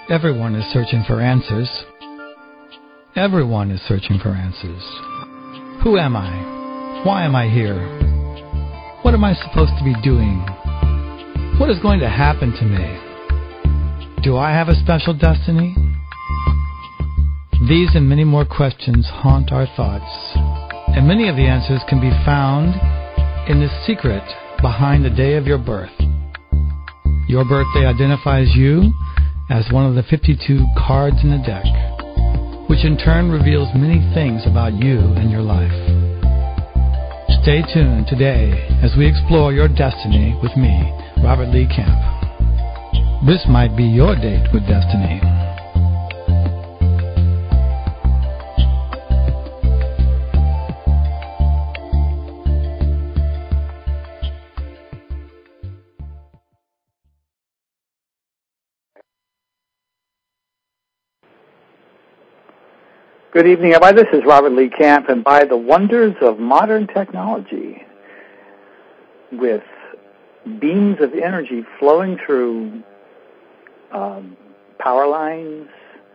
Everyone is searching for answers. Everyone is searching for answers. Who am I? Why am I here? What am I supposed to be doing? What is going to happen to me? Do I have a special destiny? These and many more questions haunt our thoughts, and many of the answers can be found in the secret behind the day of your birth. Your birthday identifies you as one of the 52 cards in the deck, which in turn reveals many things about you and your life. Stay tuned today as we explore your destiny with me, Robert Lee Camp. This might be your date with destiny. Good evening, everybody. This is Robert Lee Camp, and by the wonders of modern technology, with beams of energy flowing through power lines,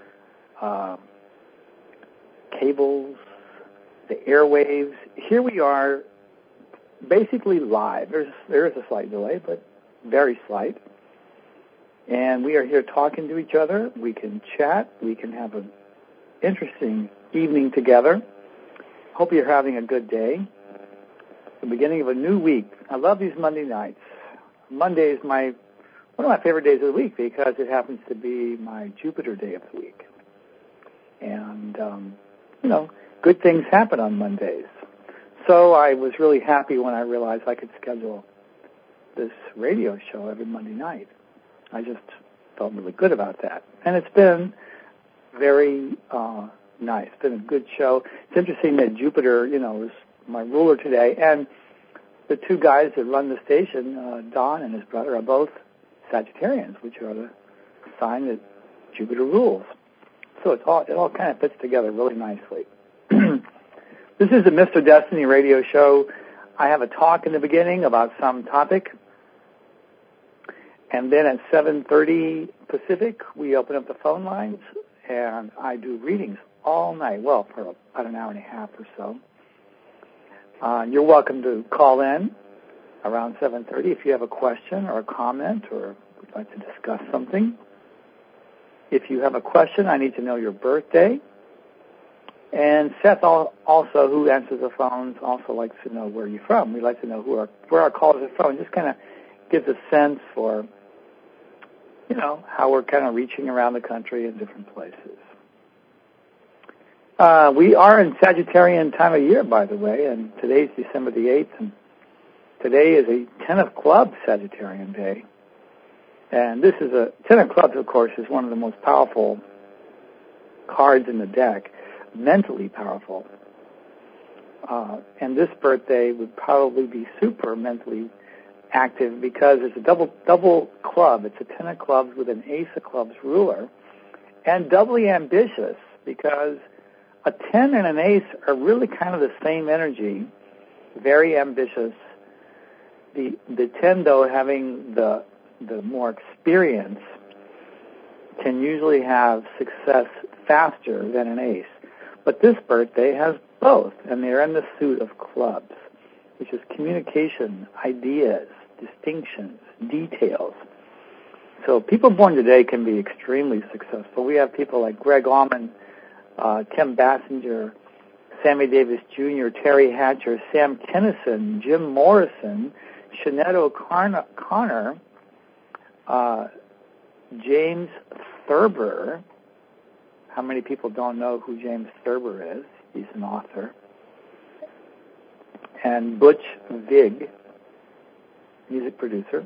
cables, the airwaves, here we are basically live. There is a slight delay, but very slight. And we are here talking to each other. We can chat. We can have an interesting evening together. Hope you're having a good day. The beginning of a new week. I love these Monday nights. Monday is one of my favorite days of the week because it happens to be my Jupiter day of the week. And, good things happen on Mondays. So I was really happy when I realized I could schedule this radio show every Monday night. I just felt really good about that. And it's been very nice. It's been a good show. It's interesting that Jupiter, is my ruler today, and the two guys that run the station, Don and his brother, are both Sagittarians, which are the sign that Jupiter rules. So it all kind of fits together really nicely. This is the Mr. Destiny radio show. I have a talk in the beginning about some topic, and then at 7:30 Pacific, we open up the phone lines, and I do readings all night, for about an hour and a half or so. You're welcome to call in around 7:30 if you have a question or a comment or would like to discuss something. If you have a question, I need to know your birthday. And Seth, also, who answers the phones, also likes to know where you're from. We like to know where our callers are from. It just kind of gives a sense for, how we're kind of reaching around the country in different places. We are in Sagittarian time of year, by the way, and today's December the 8th, and today is a Ten of Clubs Sagittarian day. And this is Ten of Clubs, of course, is one of the most powerful cards in the deck, mentally powerful. And this birthday would probably be super mentally active because it's a double club. It's a Ten of Clubs with an Ace of Clubs ruler, and doubly ambitious because a 10 and an ace are really kind of the same energy, very ambitious. The 10, though, having the more experience, can usually have success faster than an ace. But this birthday has both, and they're in the suit of clubs, which is communication, ideas, distinctions, details. So people born today can be extremely successful. We have people like Greg Allman, Tim Bassinger, Sammy Davis Jr., Terry Hatcher, Sam Kinison, Jim Morrison, Sinead O'Connor, James Thurber. How many people don't know who James Thurber is? He's an author. And Butch Vig, music producer.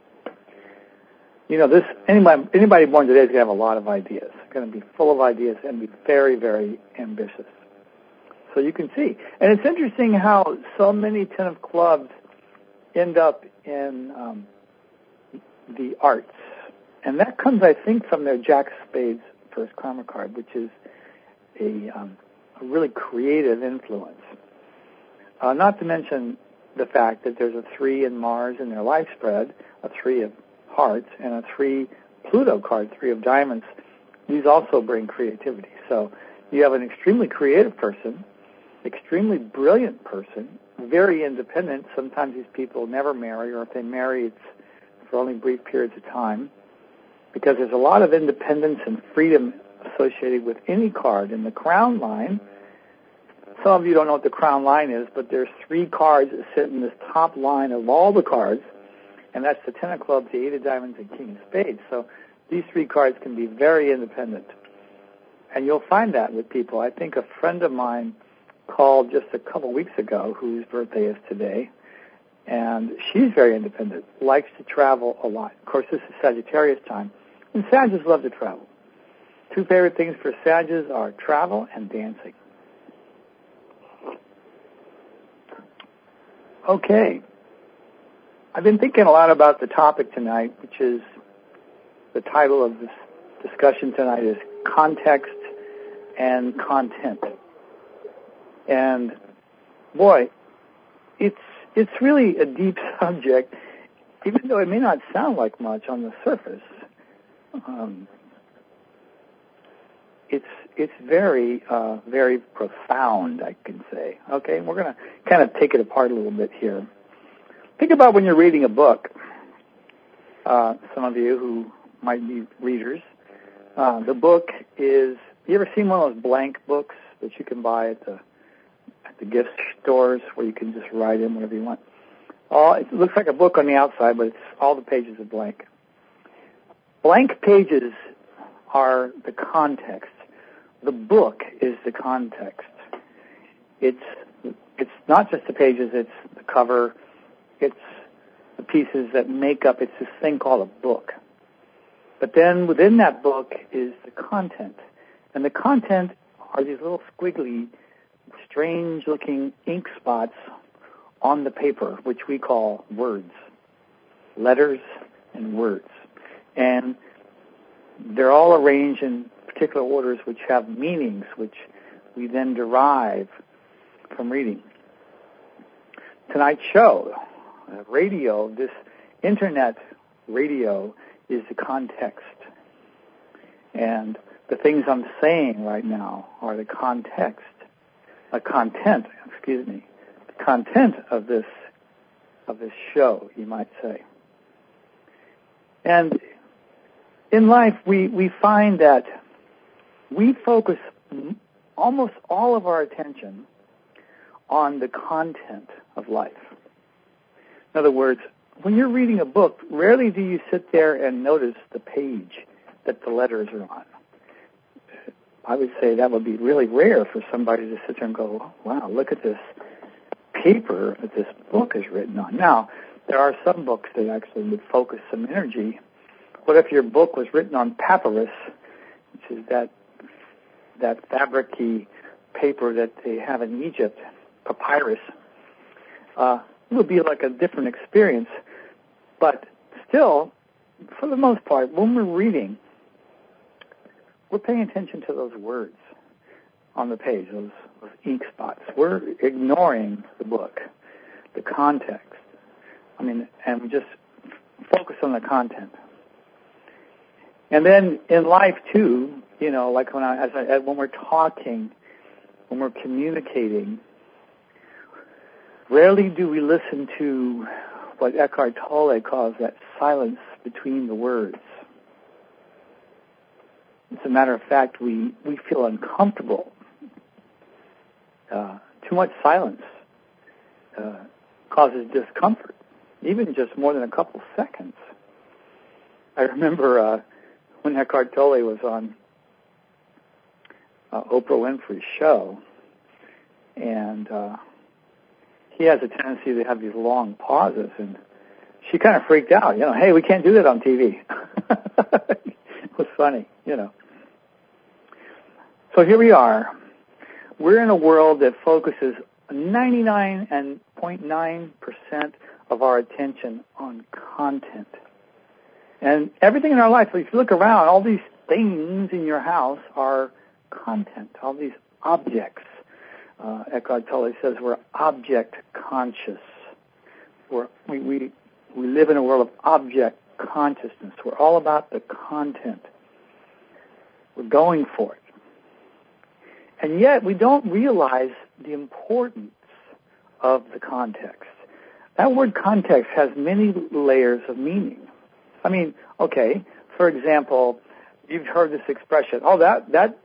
Anybody born today is going to have a lot of ideas. They're going to be full of ideas and be very, very ambitious. So you can see. And it's interesting how so many Ten of Clubs end up in the arts. And that comes, I think, from their Jack of Spades first karma card, which is a really creative influence. Not to mention the fact that there's a 3 in Mars in their life spread, a 3 of hearts, and a 3 Pluto card, 3 of diamonds, these also bring creativity. So you have an extremely creative person, extremely brilliant person, very independent. Sometimes these people never marry, or if they marry, it's for only brief periods of time, because there's a lot of independence and freedom associated with any card. In the crown line, some of you don't know what the crown line is, but there's 3 cards that sit in this top line of all the cards, and that's the 10 of clubs, the 8 of diamonds, and king of spades. So these 3 cards can be very independent. And you'll find that with people. I think a friend of mine called just a couple weeks ago, whose birthday is today, and she's very independent, likes to travel a lot. Of course, this is Sagittarius time, and Sagittarius love to travel. 2 favorite things for Sagittarius are travel and dancing. Okay. I've been thinking a lot about the topic tonight, which is the title of this discussion tonight is Context and Content. And boy, it's really a deep subject, even though it may not sound like much on the surface. It's very, very profound, I can say. Okay, we're going to kind of take it apart a little bit here. Think about when you're reading a book. Some of you who might be readers, the book is. You ever seen one of those blank books that you can buy at the gift stores where you can just write in whatever you want? It looks like a book on the outside, but it's all the pages are blank. Blank pages are the context. The book is the context. It's not just the pages, it's the cover, it's the pieces that make up, it's this thing called a book. But then within that book is the content. And the content are these little squiggly, strange-looking ink spots on the paper, which we call words, letters and words. And they're all arranged in particular orders which have meanings, which we then derive from reading. Tonight's show, radio, this internet radio, is the context. And the things I'm saying right now are the content of this show, you might say. And in life, we find that we focus almost all of our attention on the content of life. In other words, when you're reading a book, rarely do you sit there and notice the page that the letters are on. I would say that would be really rare for somebody to sit there and go, wow, look at this paper that this book is written on. Now, there are some books that actually would focus some energy. What if your book was written on papyrus, which is that fabric-y paper that they have in Egypt, papyrus? It would be like a different experience. But still, for the most part, when we're reading, we're paying attention to those words on the page, those ink spots. We're ignoring the book, the context. And we just focus on the content. And then in life too, like when we're talking, when we're communicating, rarely do we listen to what Eckhart Tolle calls that silence between the words. As a matter of fact, we feel uncomfortable. Too much silence causes discomfort, even just more than a couple seconds. I remember when Eckhart Tolle was on Oprah Winfrey's show, and he has a tendency to have these long pauses, and she kind of freaked out. Hey, we can't do that on TV. It was funny, So here we are. We're in a world that focuses 99.9% of our attention on content. And everything in our life, if you look around, all these things in your house are content, all these objects. Eckhart Tolle says we're object conscious. We live in a world of object consciousness. We're all about the content. We're going for it. And yet we don't realize the importance of the context. That word context has many layers of meaning. I mean, okay, for example, you've heard this expression, that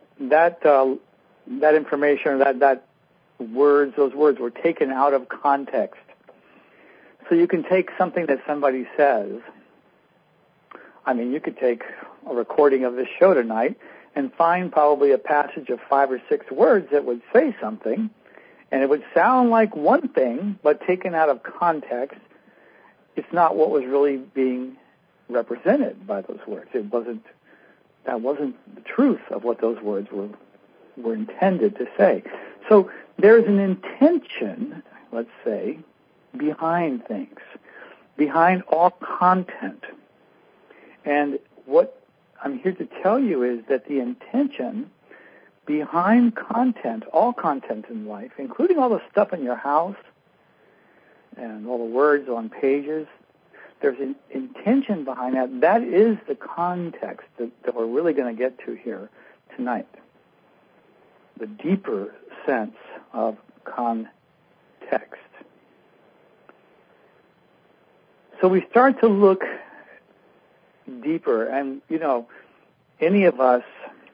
information, or those words were taken out of context. So you can take something that somebody says. I mean, you could take a recording of this show tonight and find probably a passage of 5 or 6 words that would say something, and it would sound like one thing, but taken out of context, it's not what was really being represented by those words. That wasn't the truth of what those words were intended to say. So there's an intention, let's say, behind things, behind all content. And what I'm here to tell you is that the intention behind content, all content in life, including all the stuff in your house and all the words on pages, there's an intention behind that. That is the context that we're really going to get to here tonight. The deeper sense of context. So we start to look deeper, and any of us,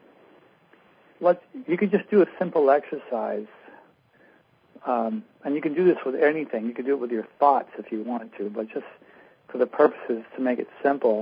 you could just do a simple exercise, and you can do this with anything. You can do it with your thoughts if you wanted to, but just for the purposes to make it simple,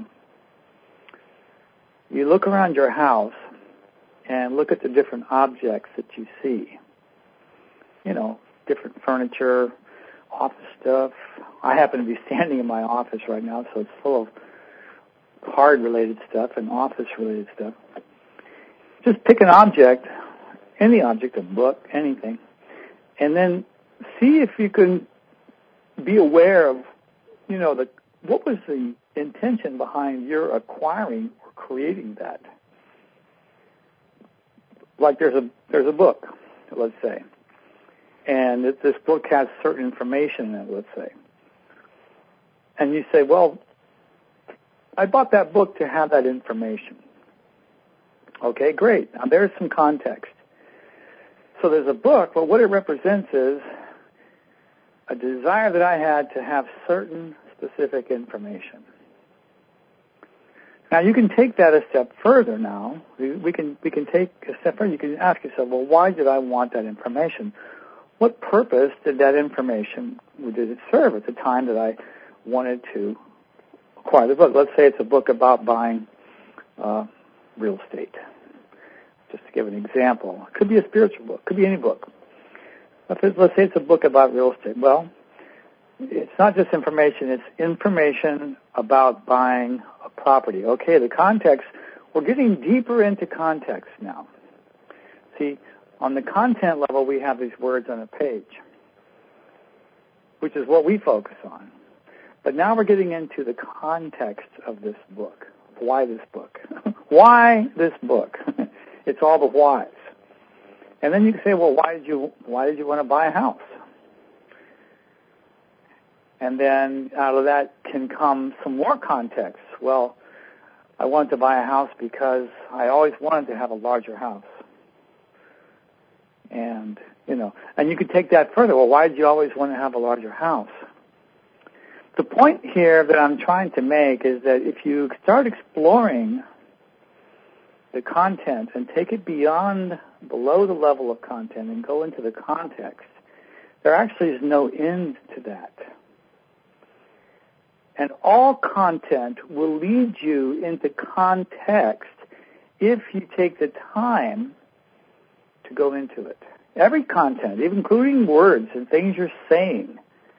you look around your house and look at the different objects that you see. Different furniture, office stuff. I happen to be standing in my office right now, so it's full of card-related stuff and office-related stuff. Just pick an object, any object, a book, anything, and then see if you can be aware of, what was the intention behind your acquiring or creating that. Like there's a book, let's say, and this book has certain information in it, let's say. And you say, well, I bought that book to have that information. Okay, great. Now there's some context. So there's a book, but what it represents is a desire that I had to have certain specific information. Now you can take that a step further now. We can take a step further. You can ask yourself, well, why did I want that information? What purpose did that information, did it serve at the time that I wanted to acquire the book? Let's say it's a book about buying real estate. Just to give an example. It could be a spiritual book. It could be any book. Let's say it's a book about real estate. Well, it's not just information. It's information about buying a property. Okay, the context, we're getting deeper into context now. See, on the content level, we have these words on a page, which is what we focus on. But now we're getting into the context of this book. Why this book? Why this book? It's all the whys. And then you can say, well, why did you want to buy a house? And then out of that can come some more context. Well, I wanted to buy a house because I always wanted to have a larger house. And, and you could take that further. Well, why did you always want to have a larger house? The point here that I'm trying to make is that if you start exploring the content and take it below the level of content and go into the context, there actually is no end to that. And all content will lead you into context if you take the time to go into it. Every content, including words and things you're saying.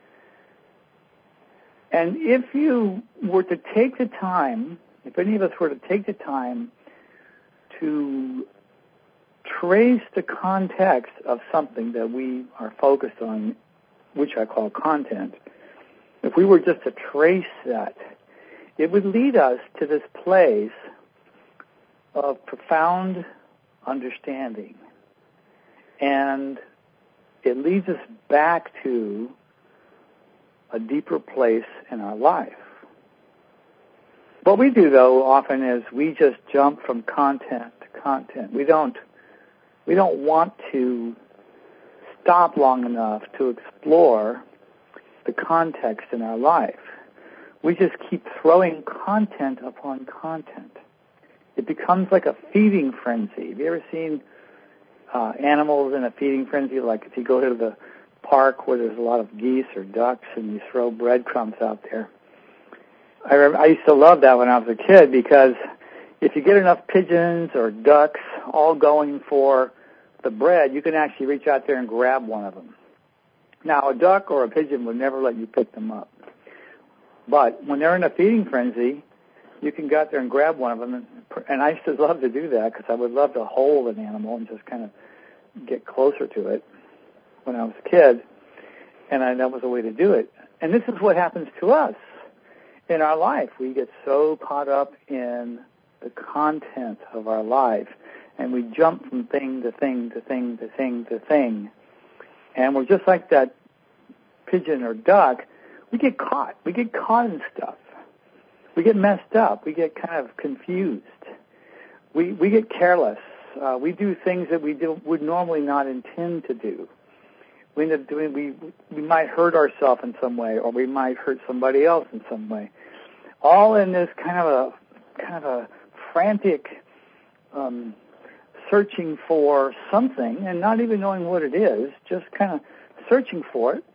And if you were to take the time, if any of us were to take the time to trace the context of something that we are focused on, which I call content, if we were just to trace that, it would lead us to this place of profound understanding. And it leads us back to a deeper place in our life. What we do, though, often is we just jump from content to content. We don't want to stop long enough to explore the context in our life. We just keep throwing content upon content. It becomes like a feeding frenzy. Have you ever seen animals in a feeding frenzy? Like if you go to the park where there's a lot of geese or ducks and you throw breadcrumbs out there. I used to love that when I was a kid, because if you get enough pigeons or ducks all going for the bread, you can actually reach out there and grab one of them. Now, a duck or a pigeon would never let you pick them up. But when they're in a feeding frenzy, you can go out there and grab one of them. And I used to love to do that, because I would love to hold an animal and just kind of get closer to it when I was a kid. And that was a way to do it. And this is what happens to us in our life. We get so caught up in the content of our life, and we jump from thing to thing to thing to thing to thing. And we're just like that pigeon or duck. We get caught. We get caught in stuff. We get messed up. We get kind of confused. We get careless. We do things that we would normally not intend to do. We end up doing. We might hurt ourselves in some way, or we might hurt somebody else in some way. All in this kind of a frantic searching for something, and not even knowing what it is, just kind of searching for it.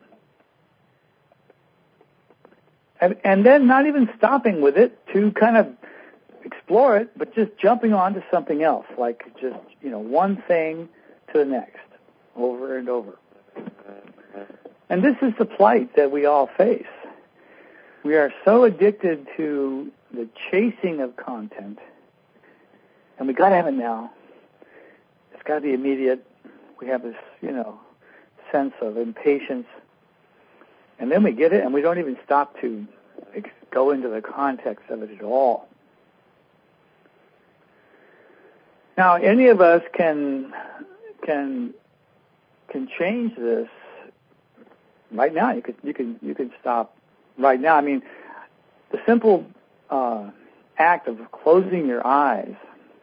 And then not even stopping with it to kind of explore it, but just jumping on to something else, like just, one thing to the next, over and over. And this is the plight that we all face. We are so addicted to the chasing of content, and we got to have it now. It's got to be immediate. We have this, sense of impatience. And then we get it, and we don't even stop to go into the context of it at all. Now, any of us can change this right now. You could stop right now. I mean, the simple act of closing your eyes.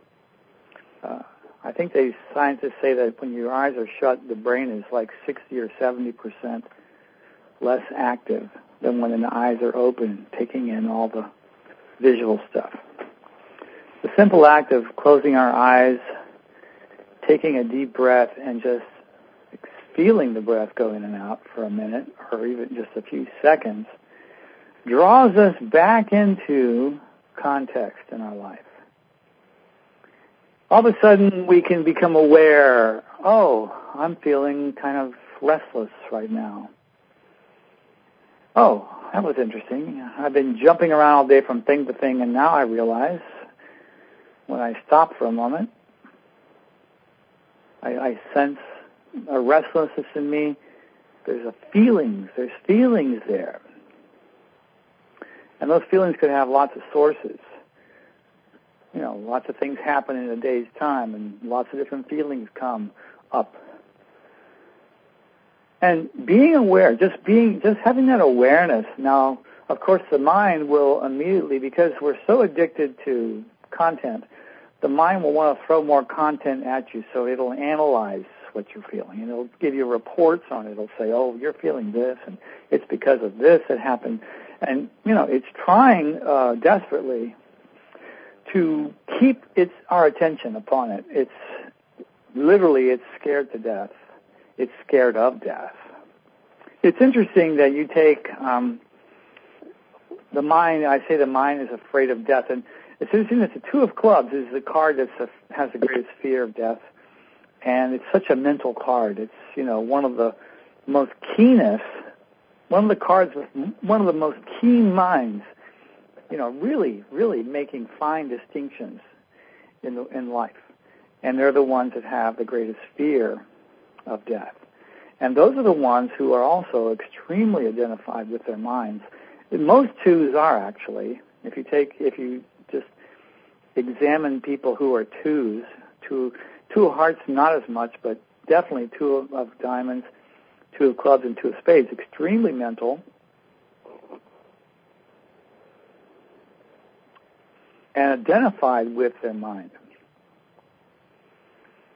I think scientists say that when your eyes are shut, the brain is like 60 or 70% less active than when the eyes are open, taking in all the visual stuff. The simple act of closing our eyes, taking a deep breath, and just feeling the breath go in and out for a minute, or even just a few seconds, draws us back into context in our life. All of a sudden, we can become aware, I'm feeling kind of restless right now. Oh, that was interesting. I've been jumping around all day from thing to thing, and now I realize, when I stop for a moment, I sense a restlessness in me. There's feelings there. And those feelings could have lots of sources. Lots of things happen in a day's time, and lots of different feelings come up. And being aware, just having that awareness. Now, of course, the mind will immediately, because we're so addicted to content, the mind will want to throw more content at you, so it'll analyze what you're feeling, and it'll give you reports on it. It'll say, you're feeling this, and it's because of this that happened. And, it's trying desperately to keep our attention upon it. It's scared to death. It's scared of death. It's interesting that you take the mind. I say the mind is afraid of death, and it's interesting that the Two of Clubs is the card that has the greatest fear of death, and it's such a mental card. It's one of the most keenest, one of the cards with one of the most keen minds. Really, really making fine distinctions in life, and they're the ones that have the greatest fear of death. And those are the ones who are also extremely identified with their minds. Most twos are, actually. If you just examine people who are twos, two of hearts, not as much, but definitely two of diamonds, two of clubs, and two of spades, extremely mental, and identified with their mind.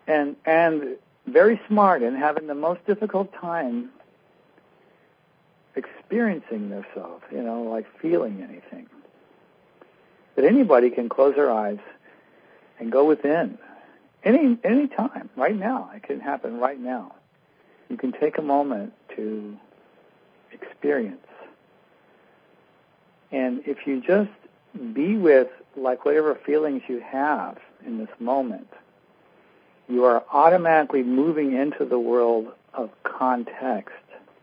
and very smart and having the most difficult time experiencing themselves, like feeling anything. That anybody can close their eyes and go within any time, right now. It can happen right now. You can take a moment to experience. And if you just be with whatever feelings you have in this moment, you are automatically moving into the world of context.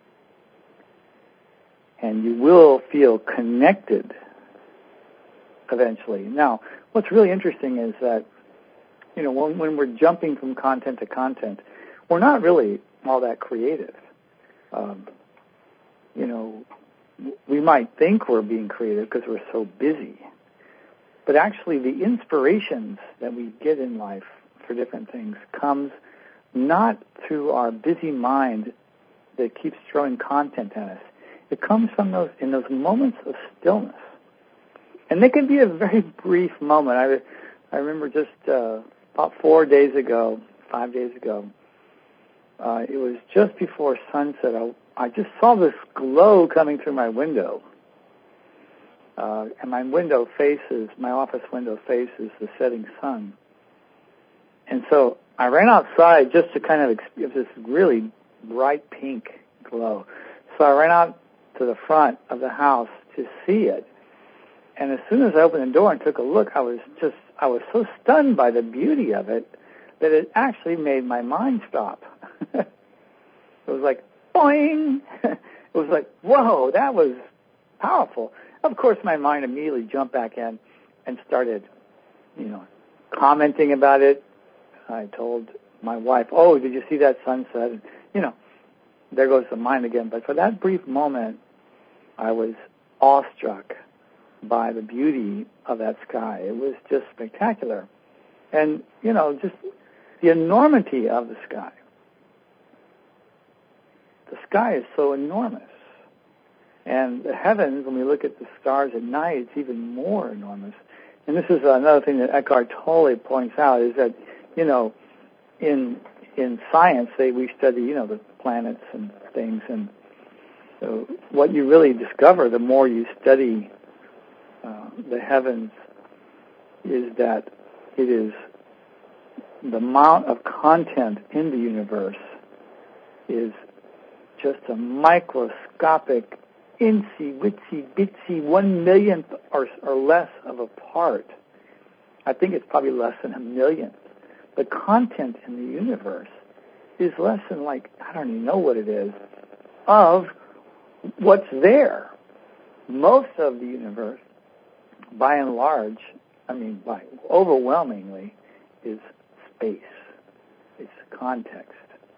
And you will feel connected eventually. Now, what's really interesting is that, when we're jumping from content to content, we're not really all that creative. We might think we're being creative because we're so busy. But actually, the inspirations that we get in life for different things comes not through our busy mind that keeps throwing content at us. It comes from those moments of stillness. And they can be a very brief moment. I remember just about 5 days ago, it was just before sunset. I just saw this glow coming through my window. And my office window faces the setting sun. And so I ran outside just to kind of experience this really bright pink glow. So I ran out to the front of the house to see it. And as soon as I opened the door and took a look, I was so stunned by the beauty of it that it actually made my mind stop. It was like, boing! It was like, whoa, that was powerful. Of course, my mind immediately jumped back in and started, commenting about it. I told my wife, oh, did you see that sunset? And, there goes the mind again. But for that brief moment, I was awestruck by the beauty of that sky. It was just spectacular. And, just the enormity of the sky. The sky is so enormous. And the heavens, when we look at the stars at night, it's even more enormous. And this is another thing that Eckhart Tolle points out, is that, in science, we study, the planets and things. And so what you really discover the more you study the heavens is that it is the amount of content in the universe is just a microscopic, itsy-witsy-bitsy 1/millionth or less of a part. I think it's probably less than 1/millionth. The content in the universe is less than I don't even know what it is, of what's there. Most of the universe, by and large, overwhelmingly, is space. It's context.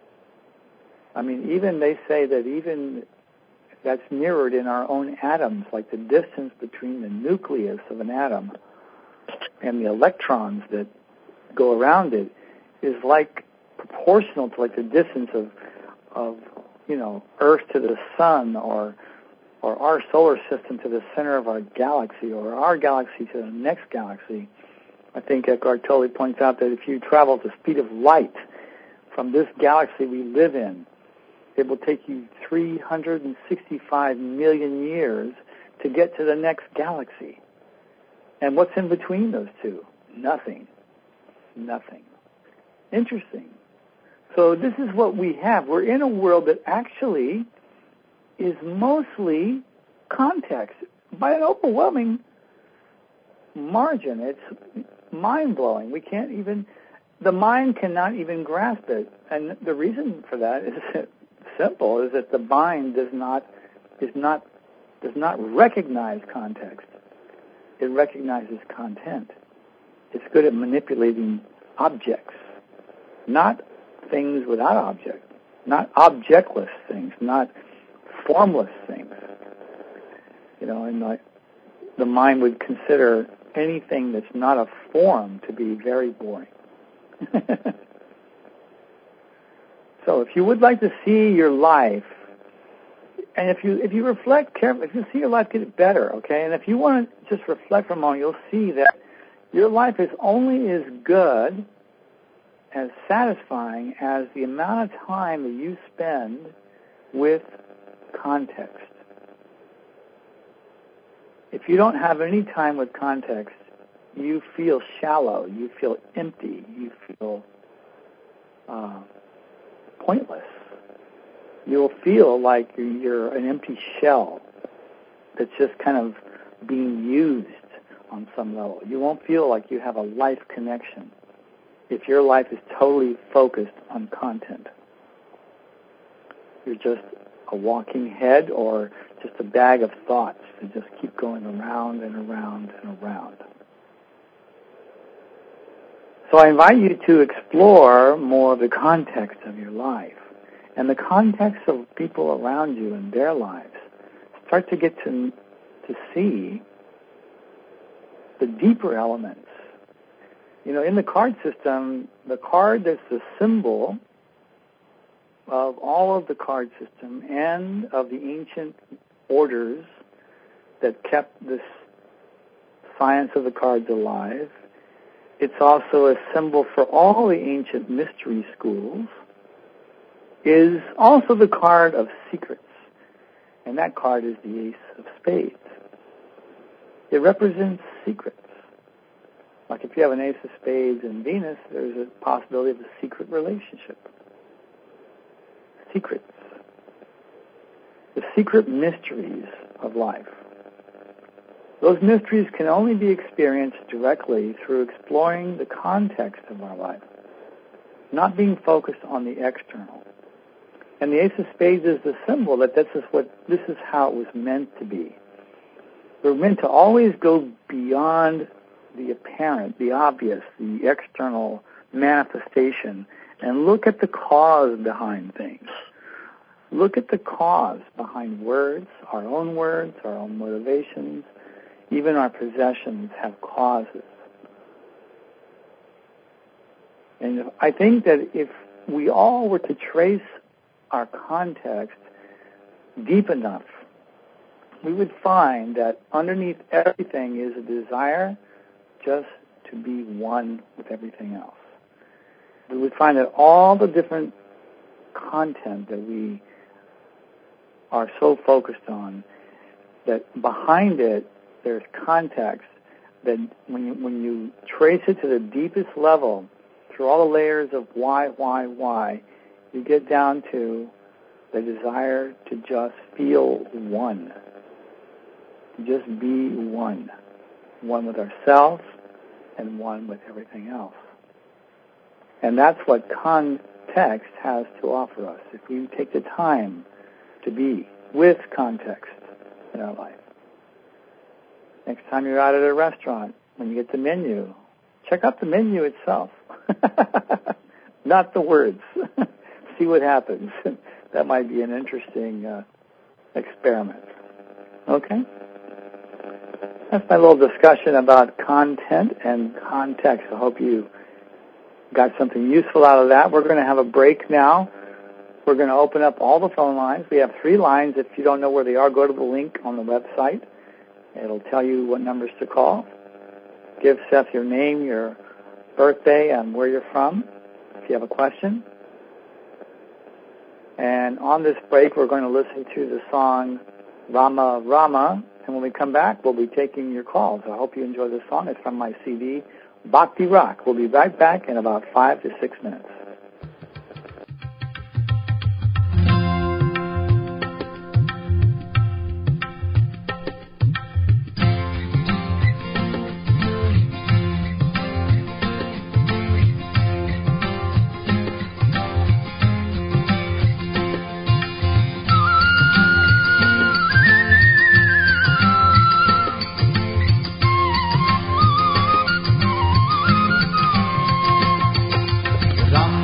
Even they say that even that's mirrored in our own atoms, like the distance between the nucleus of an atom and the electrons that go around it is proportional to the distance of Earth to the sun, or our solar system to the center of our galaxy, or our galaxy to the next galaxy. I think Eckhart Tolle points out that if you travel at the speed of light from this galaxy we live in, it will take you 365 million years to get to the next galaxy. And what's in between those two? Nothing. Interesting. So this is what we have. We're in a world that actually is mostly context by an overwhelming margin. It's mind-blowing. The mind cannot even grasp it. And the reason for that is simple, is that the mind does not recognize context. It recognizes content. It's good at manipulating objects, not things without object, not objectless things, not formless things. And the mind would consider anything that's not a form to be very boring. So if you would like to see your life, and if you reflect carefully, if you see your life get better, okay, and if you want to just reflect for a moment, you'll see that your life is only as good as satisfying as the amount of time that you spend with context. If you don't have any time with context, you feel shallow, you feel empty, you feel pointless. You'll feel like you're an empty shell that's just kind of being used on some level. You won't feel like you have a life connection if your life is totally focused on content. You're just a walking head or just a bag of thoughts that just keep going around and around and around. So I invite you to explore more of the context of your life and the context of people around you and their lives. Start to get to see the deeper elements. You know, in the card system, the card that's the symbol of all of the card system and of the ancient orders that kept this science of the cards alive. It's also a symbol for all the ancient mystery schools, is also the card of secrets. And that card is the Ace of Spades. It represents secrets. Like if you have an Ace of Spades in Venus, there's a possibility of a secret relationship. Secrets. The secret mysteries of life. Those mysteries can only be experienced directly through exploring the context of our life, not being focused on the external. And the Ace of Spades is the symbol that this is how it was meant to be. We're meant to always go beyond the apparent, the obvious, the external manifestation, and look at the cause behind things. Look at the cause behind words, our own motivations, even our possessions have causes. And I think that if we all were to trace our context deep enough, we would find that underneath everything is a desire just to be one with everything else. We would find that all the different content that we are so focused on, that behind it there's context, that when you trace it to the deepest level, through all the layers of why, you get down to the desire to just feel one. To just be one. One with ourselves and one with everything else. And that's what context has to offer us. If we take the time to be with context in our life. Next time you're out at a restaurant, when you get the menu, check out the menu itself. Not the words. See what happens. That might be an interesting experiment. Okay? That's my little discussion about content and context. I hope you got something useful out of that. We're going to have a break now. We're going to open up all the phone lines. We have 3 lines. If you don't know where they are, go to the link on the website. It'll tell you what numbers to call. Give Seth your name, your birthday, and where you're from, if you have a question. And on this break, we're going to listen to the song Rama Rama. And when we come back, we'll be taking your calls. I hope you enjoy this song. It's from my CD, Bhakti Rock. We'll be right back in about 5 to 6 minutes. Ram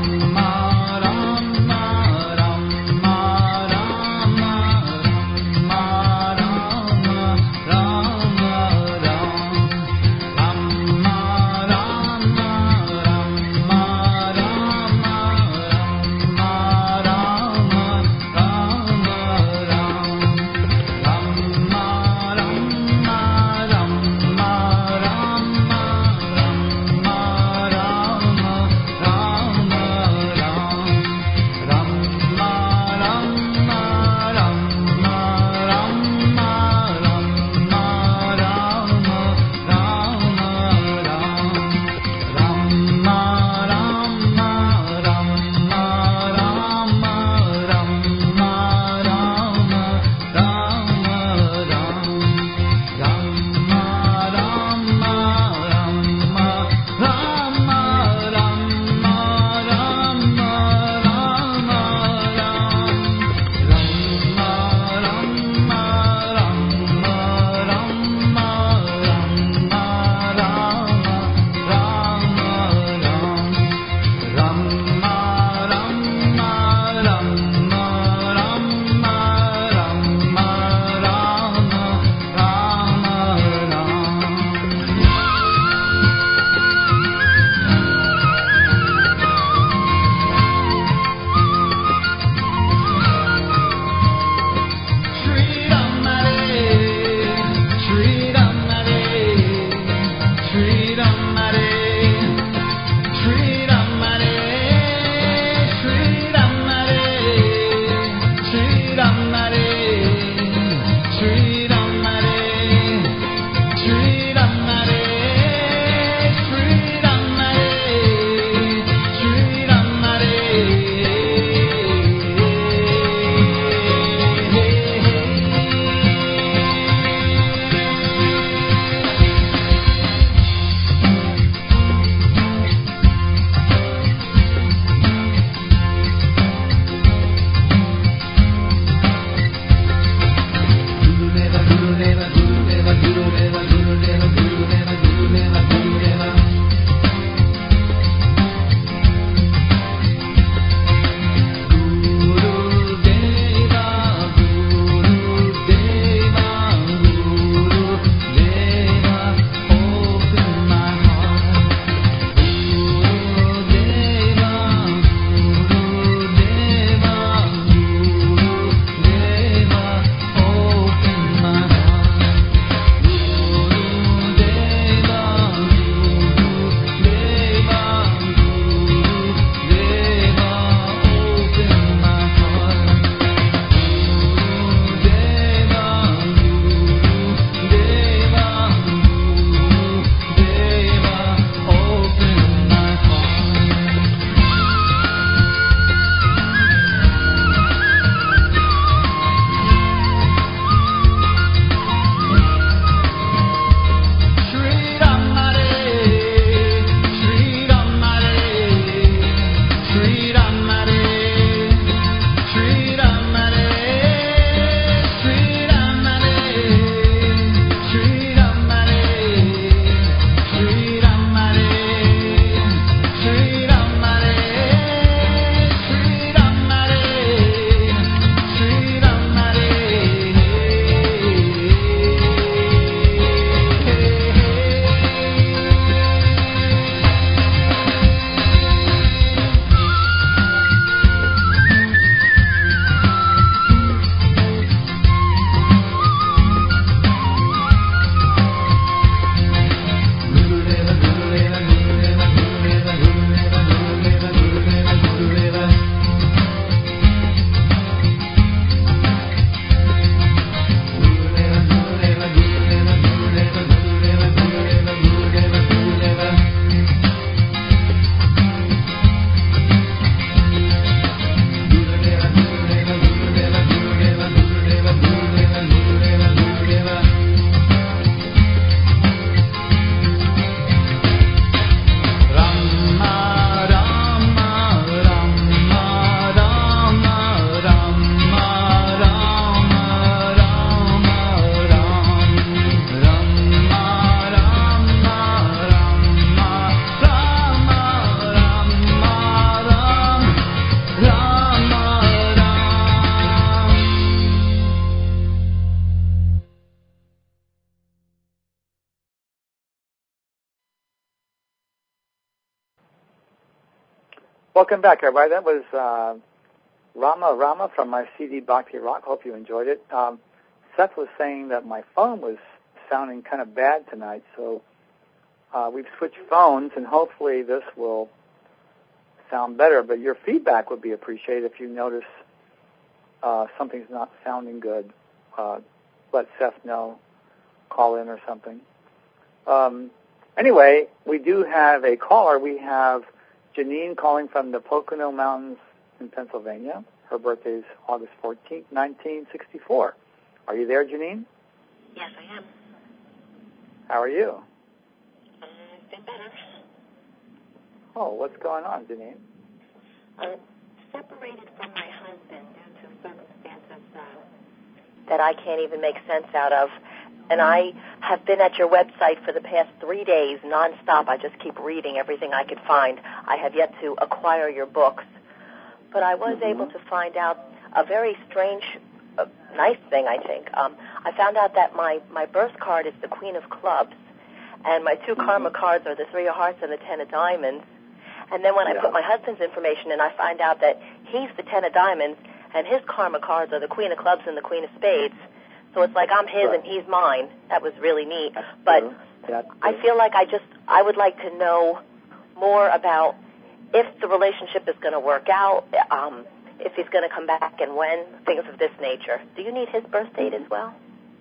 Welcome back, everybody. That was Rama from my CD Bhakti Rock. Hope you enjoyed it. Seth was saying that my phone was sounding kind of bad tonight, so we've switched phones, and hopefully this will sound better. But your feedback would be appreciated if you notice something's not sounding good. Let Seth know, call in or something. Anyway, we do have a caller. We have Janine calling from the Pocono Mountains in Pennsylvania. Her birthday is August 14th, 1964. Are you there, Janine? Yes, I am. How are you? I've been better. Oh, what's going on, Janine? Separated from my husband due to circumstances that I can't even make sense out of. And I have been at your website for the past 3 days nonstop. I just keep reading everything I could find. I have yet to acquire your books. But I was able to find out a very strange, nice thing, I think. I found out that my birth card is the Queen of Clubs, and my two karma cards are the Three of Hearts and the Ten of Diamonds. And then when I put my husband's information in, I find out that he's the Ten of Diamonds, and his karma cards are the Queen of Clubs and the Queen of Spades. So it's like I'm his and he's mine. That was really neat. But I feel like I would like to know more about if the relationship is going to work out, if he's going to come back and when, things of this nature. Do you need his birth date as well?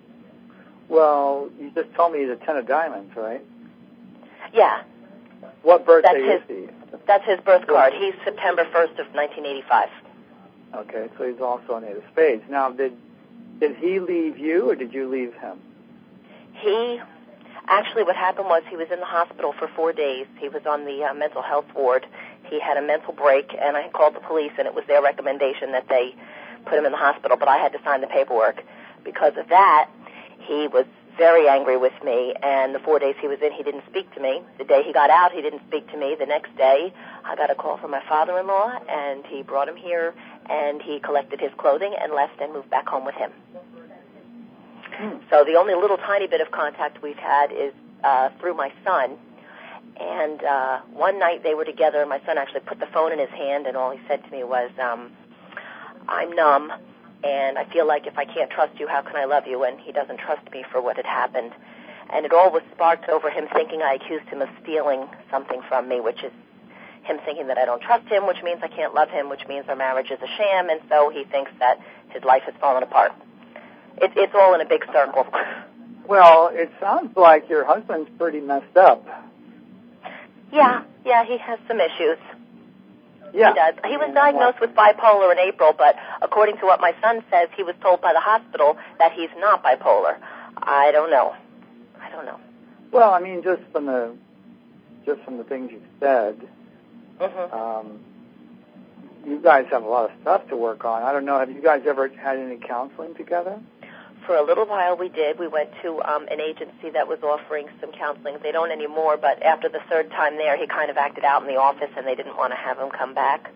Well, you just told me the Ten of Diamonds, right? Yeah. What birthday is he? That's his birth card. He's September 1st of 1985. Okay, so he's also an Eight of Spades. Now, did he leave you or did you leave him? Actually, what happened was he was in the hospital for 4 days. He was on the mental health ward. He had a mental break, and I called the police, and it was their recommendation that they put him in the hospital, but I had to sign the paperwork. Because of that, he was very angry with me, and the 4 days he was in, he didn't speak to me. The day he got out, he didn't speak to me. The next day, I got a call from my father-in-law, and he brought him here, and he collected his clothing and left and moved back home with him. So the only little tiny bit of contact we've had is through my son. And one night they were together, and my son actually put the phone in his hand, and all he said to me was, I'm numb, and I feel like if I can't trust you, how can I love you? And he doesn't trust me for what had happened. And it all was sparked over him thinking I accused him of stealing something from me, which is him thinking that I don't trust him, which means I can't love him, which means our marriage is a sham, and so he thinks that his life has fallen apart. It's all in a big circle. Well, it sounds like your husband's pretty messed up. Yeah, he has some issues. Yeah. He does. He was diagnosed with bipolar in April, but according to what my son says, he was told by the hospital that he's not bipolar. I don't know. Well, I mean, just from the things you've said, you guys have a lot of stuff to work on. I don't know. Have you guys ever had any counseling together? For a little while we did. We went to an agency that was offering some counseling. They don't anymore, but after the third time there, he kind of acted out in the office, and they didn't want to have him come back.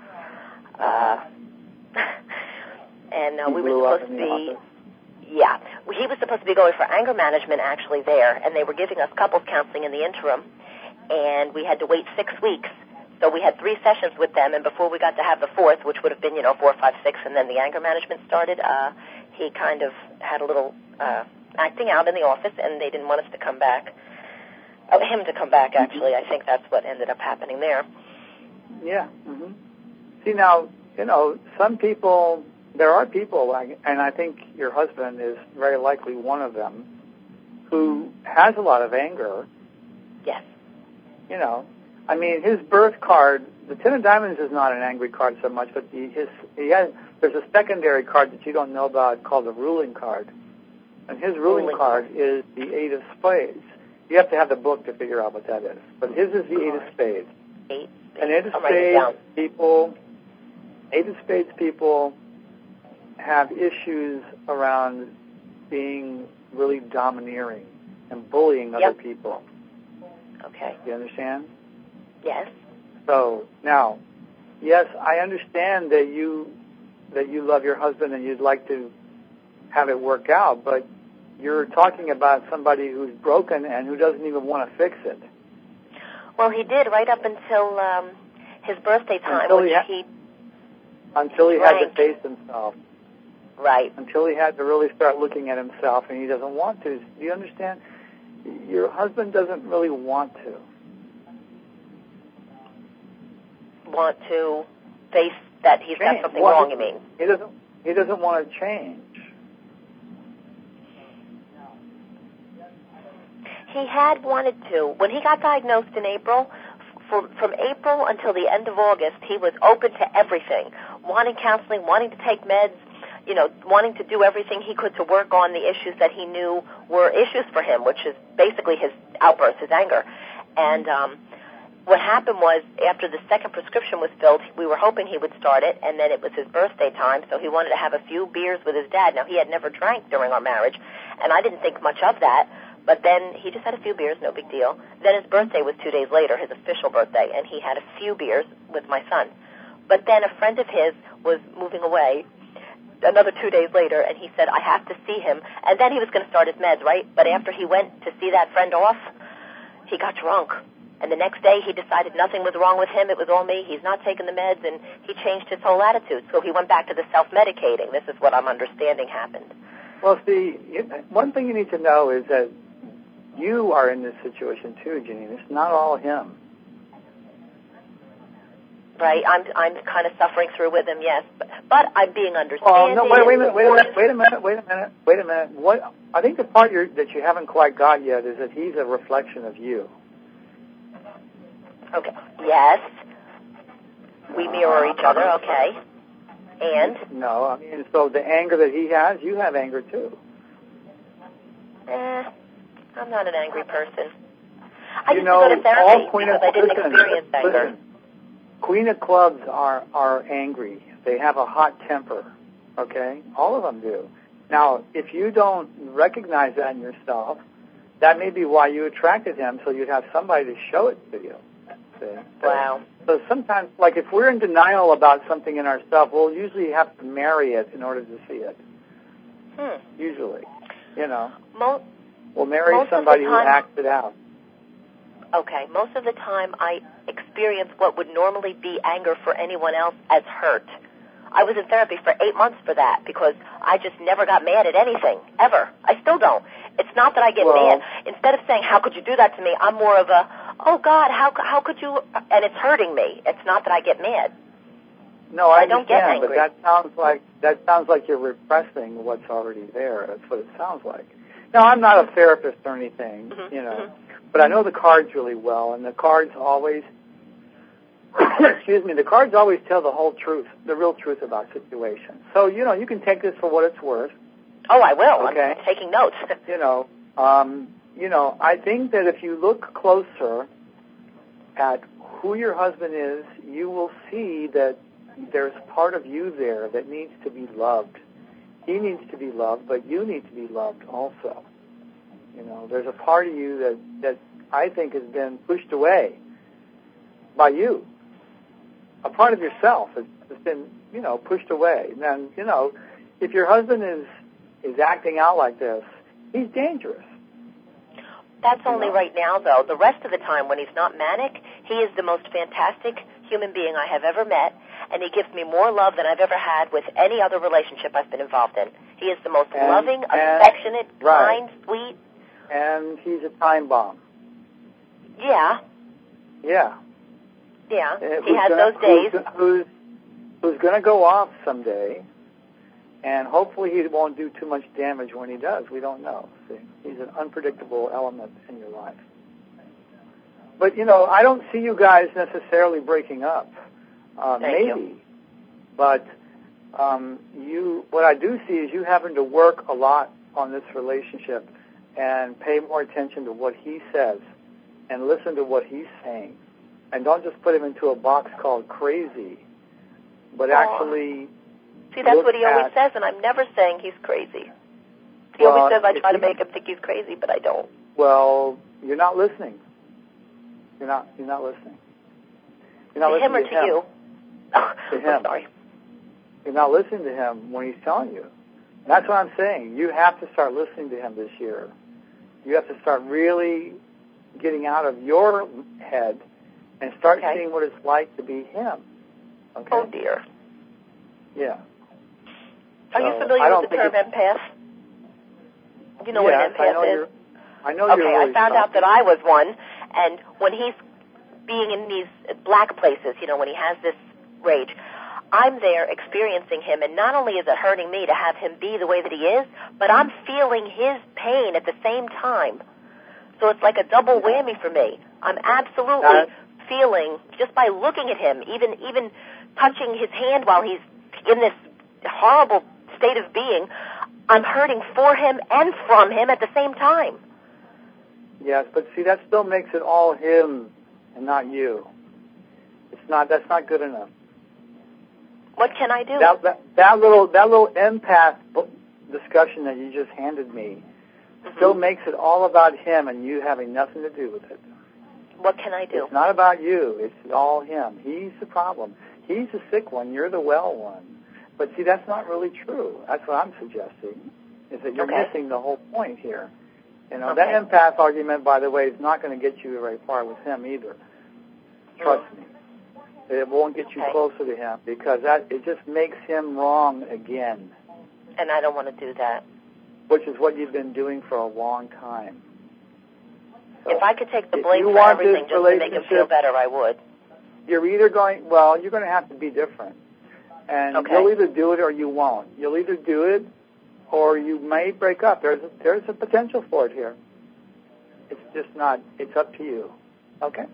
And we were supposed to be... Yeah. He was supposed to be going for anger management, actually, there, and they were giving us couples counseling in the interim, and we had to wait 6 weeks. So we had 3 sessions with them, and before we got to have the fourth, which would have been, 4, 5, 6, and then the anger management started, he kind of had a little acting out in the office, and they didn't want us to come back. Him to come back, actually. I think that's what ended up happening there. Yeah. See, now, some people, there are people, and I think your husband is very likely one of them, who has a lot of anger. Yes. I mean, his birth card, the Ten of Diamonds is not an angry card so much, but there's a secondary card that you don't know about called the ruling card. And his ruling card is the Eight of Spades. You have to have the book to figure out what that is. But his is the Eight of Spades. And Eight of Spades people have issues around being really domineering and bullying other people. Okay. You understand? Yes. So now, yes, I understand that you love your husband and you'd like to have it work out, but you're talking about somebody who's broken and who doesn't even want to fix it. Well, he did right up until his birthday time, until which until he had to face himself. Right. Until he had to really start looking at himself, and he doesn't want to. Do you understand? Your husband doesn't really want to. Want to face that he's got something wrong, you mean? He doesn't want to change. He had wanted to. When he got diagnosed in April, from April until the end of August, he was open to everything, wanting counseling, wanting to take meds, wanting to do everything he could to work on the issues that he knew were issues for him, which is basically his outbursts, his anger. And what happened was, after the second prescription was filled, we were hoping he would start it, and then it was his birthday time, so he wanted to have a few beers with his dad. Now, he had never drank during our marriage, and I didn't think much of that. But then he just had a few beers, no big deal. Then his birthday was 2 days later, his official birthday, and he had a few beers with my son. But then a friend of his was moving away another 2 days later, and he said, I have to see him. And then he was going to start his meds, right? But after he went to see that friend off, he got drunk. And the next day he decided nothing was wrong with him, it was all me, he's not taking the meds, and he changed his whole attitude. So he went back to the self-medicating. This is what I'm understanding happened. Well, see, one thing you need to know is that you are in this situation too, Janine. It's not all him. Right, I'm kind of suffering through with him, yes, but I'm being understanding. Oh no! Wait a minute. What I think the part that you haven't quite got yet is that he's a reflection of you. Okay. Yes. We mirror each other. Okay. And no, I mean, so the anger that he has, you have anger too. I'm not an angry person. I used to know, go to therapy because I didn't listen, experience anger. Listen. Queen of Clubs are angry. They have a hot temper, okay? All of them do. Now, if you don't recognize that in yourself, that may be why you attracted him, so you'd have somebody to show it to you. See? Wow. So sometimes, like if we're in denial about something in ourselves, we'll usually have to marry it in order to see it. Usually, you know. We'll marry somebody who acts it out. Okay, most of the time I experience what would normally be anger for anyone else as hurt. I was in therapy for 8 months for that because I just never got mad at anything, ever. I still don't. It's not that I get mad. Instead of saying, how could you do that to me, I'm more of a, oh, God, how could you, and it's hurting me. It's not that I get mad. No, I don't get angry. But that sounds like you're repressing what's already there. That's what it sounds like. Now, I'm not a therapist or anything, but I know the cards really well, and the cards always, the cards always tell the whole truth, the real truth about situations. So, you can take this for what it's worth. Oh, I will. Okay. I'm taking notes. I think that if you look closer at who your husband is, you will see that there's part of you there that needs to be loved. He needs to be loved, but you need to be loved also. There's a part of you that I think has been pushed away by you. A part of yourself has been, pushed away. And, if your husband is acting out like this, he's dangerous. That's only right now, though. The rest of the time, when he's not manic, he is the most fantastic human being I have ever met, and he gives me more love than I've ever had with any other relationship I've been involved in. He is the most loving, affectionate, kind, sweet. And he's a time bomb. Yeah. Yeah. Yeah. He has those days. Who's going to go off someday, and hopefully he won't do too much damage when he does. We don't know. See? He's an unpredictable element in your life. But, I don't see you guys necessarily breaking up. Maybe. You. But what I do see is you having to work a lot on this relationship and pay more attention to what he says and listen to what he's saying. And don't just put him into a box called crazy, but actually... See, that's what he always says, and I'm never saying he's crazy. He always says I try to make him think he's crazy, but I don't. Well, you're not listening. You're not listening. You're not to listening him or to to him. you? To him. I'm sorry. You're not listening to him when he's telling you. That's what I'm saying. You have to start listening to him this year. You have to start really getting out of your head and start seeing what it's like to be him. Okay? Oh, dear. Yeah. Are you familiar with the term empath? You know what an empath is? I know you're really I found out that I was one, and when he's being in these black places, when he has this rage, I'm there experiencing him, and not only is it hurting me to have him be the way that he is, but I'm feeling his pain at the same time. So it's like a double whammy for me. I'm absolutely feeling, just by looking at him, even touching his hand while he's in this horrible state of being, I'm hurting for him and from him at the same time. Yes, but see, that still makes it all him and not you. That's not good enough. What can I do? That little empath discussion that you just handed me still makes it all about him and you having nothing to do with it. What can I do? It's not about you. It's all him. He's the problem. He's the sick one. You're the well one. But see, that's not really true. That's what I'm suggesting, is that you're missing the whole point here. That empath argument, by the way, is not going to get you very far with him either. Trust me. It won't get you closer to him because it just makes him wrong again. And I don't want to do that. Which is what you've been doing for a long time. So if I could take the blame for everything just to make him feel better, I would. You're either you're going to have to be different. And you'll either do it or you won't. You'll either do it or you may break up. There's a potential for it here. It's just not, it's up to you. Okay?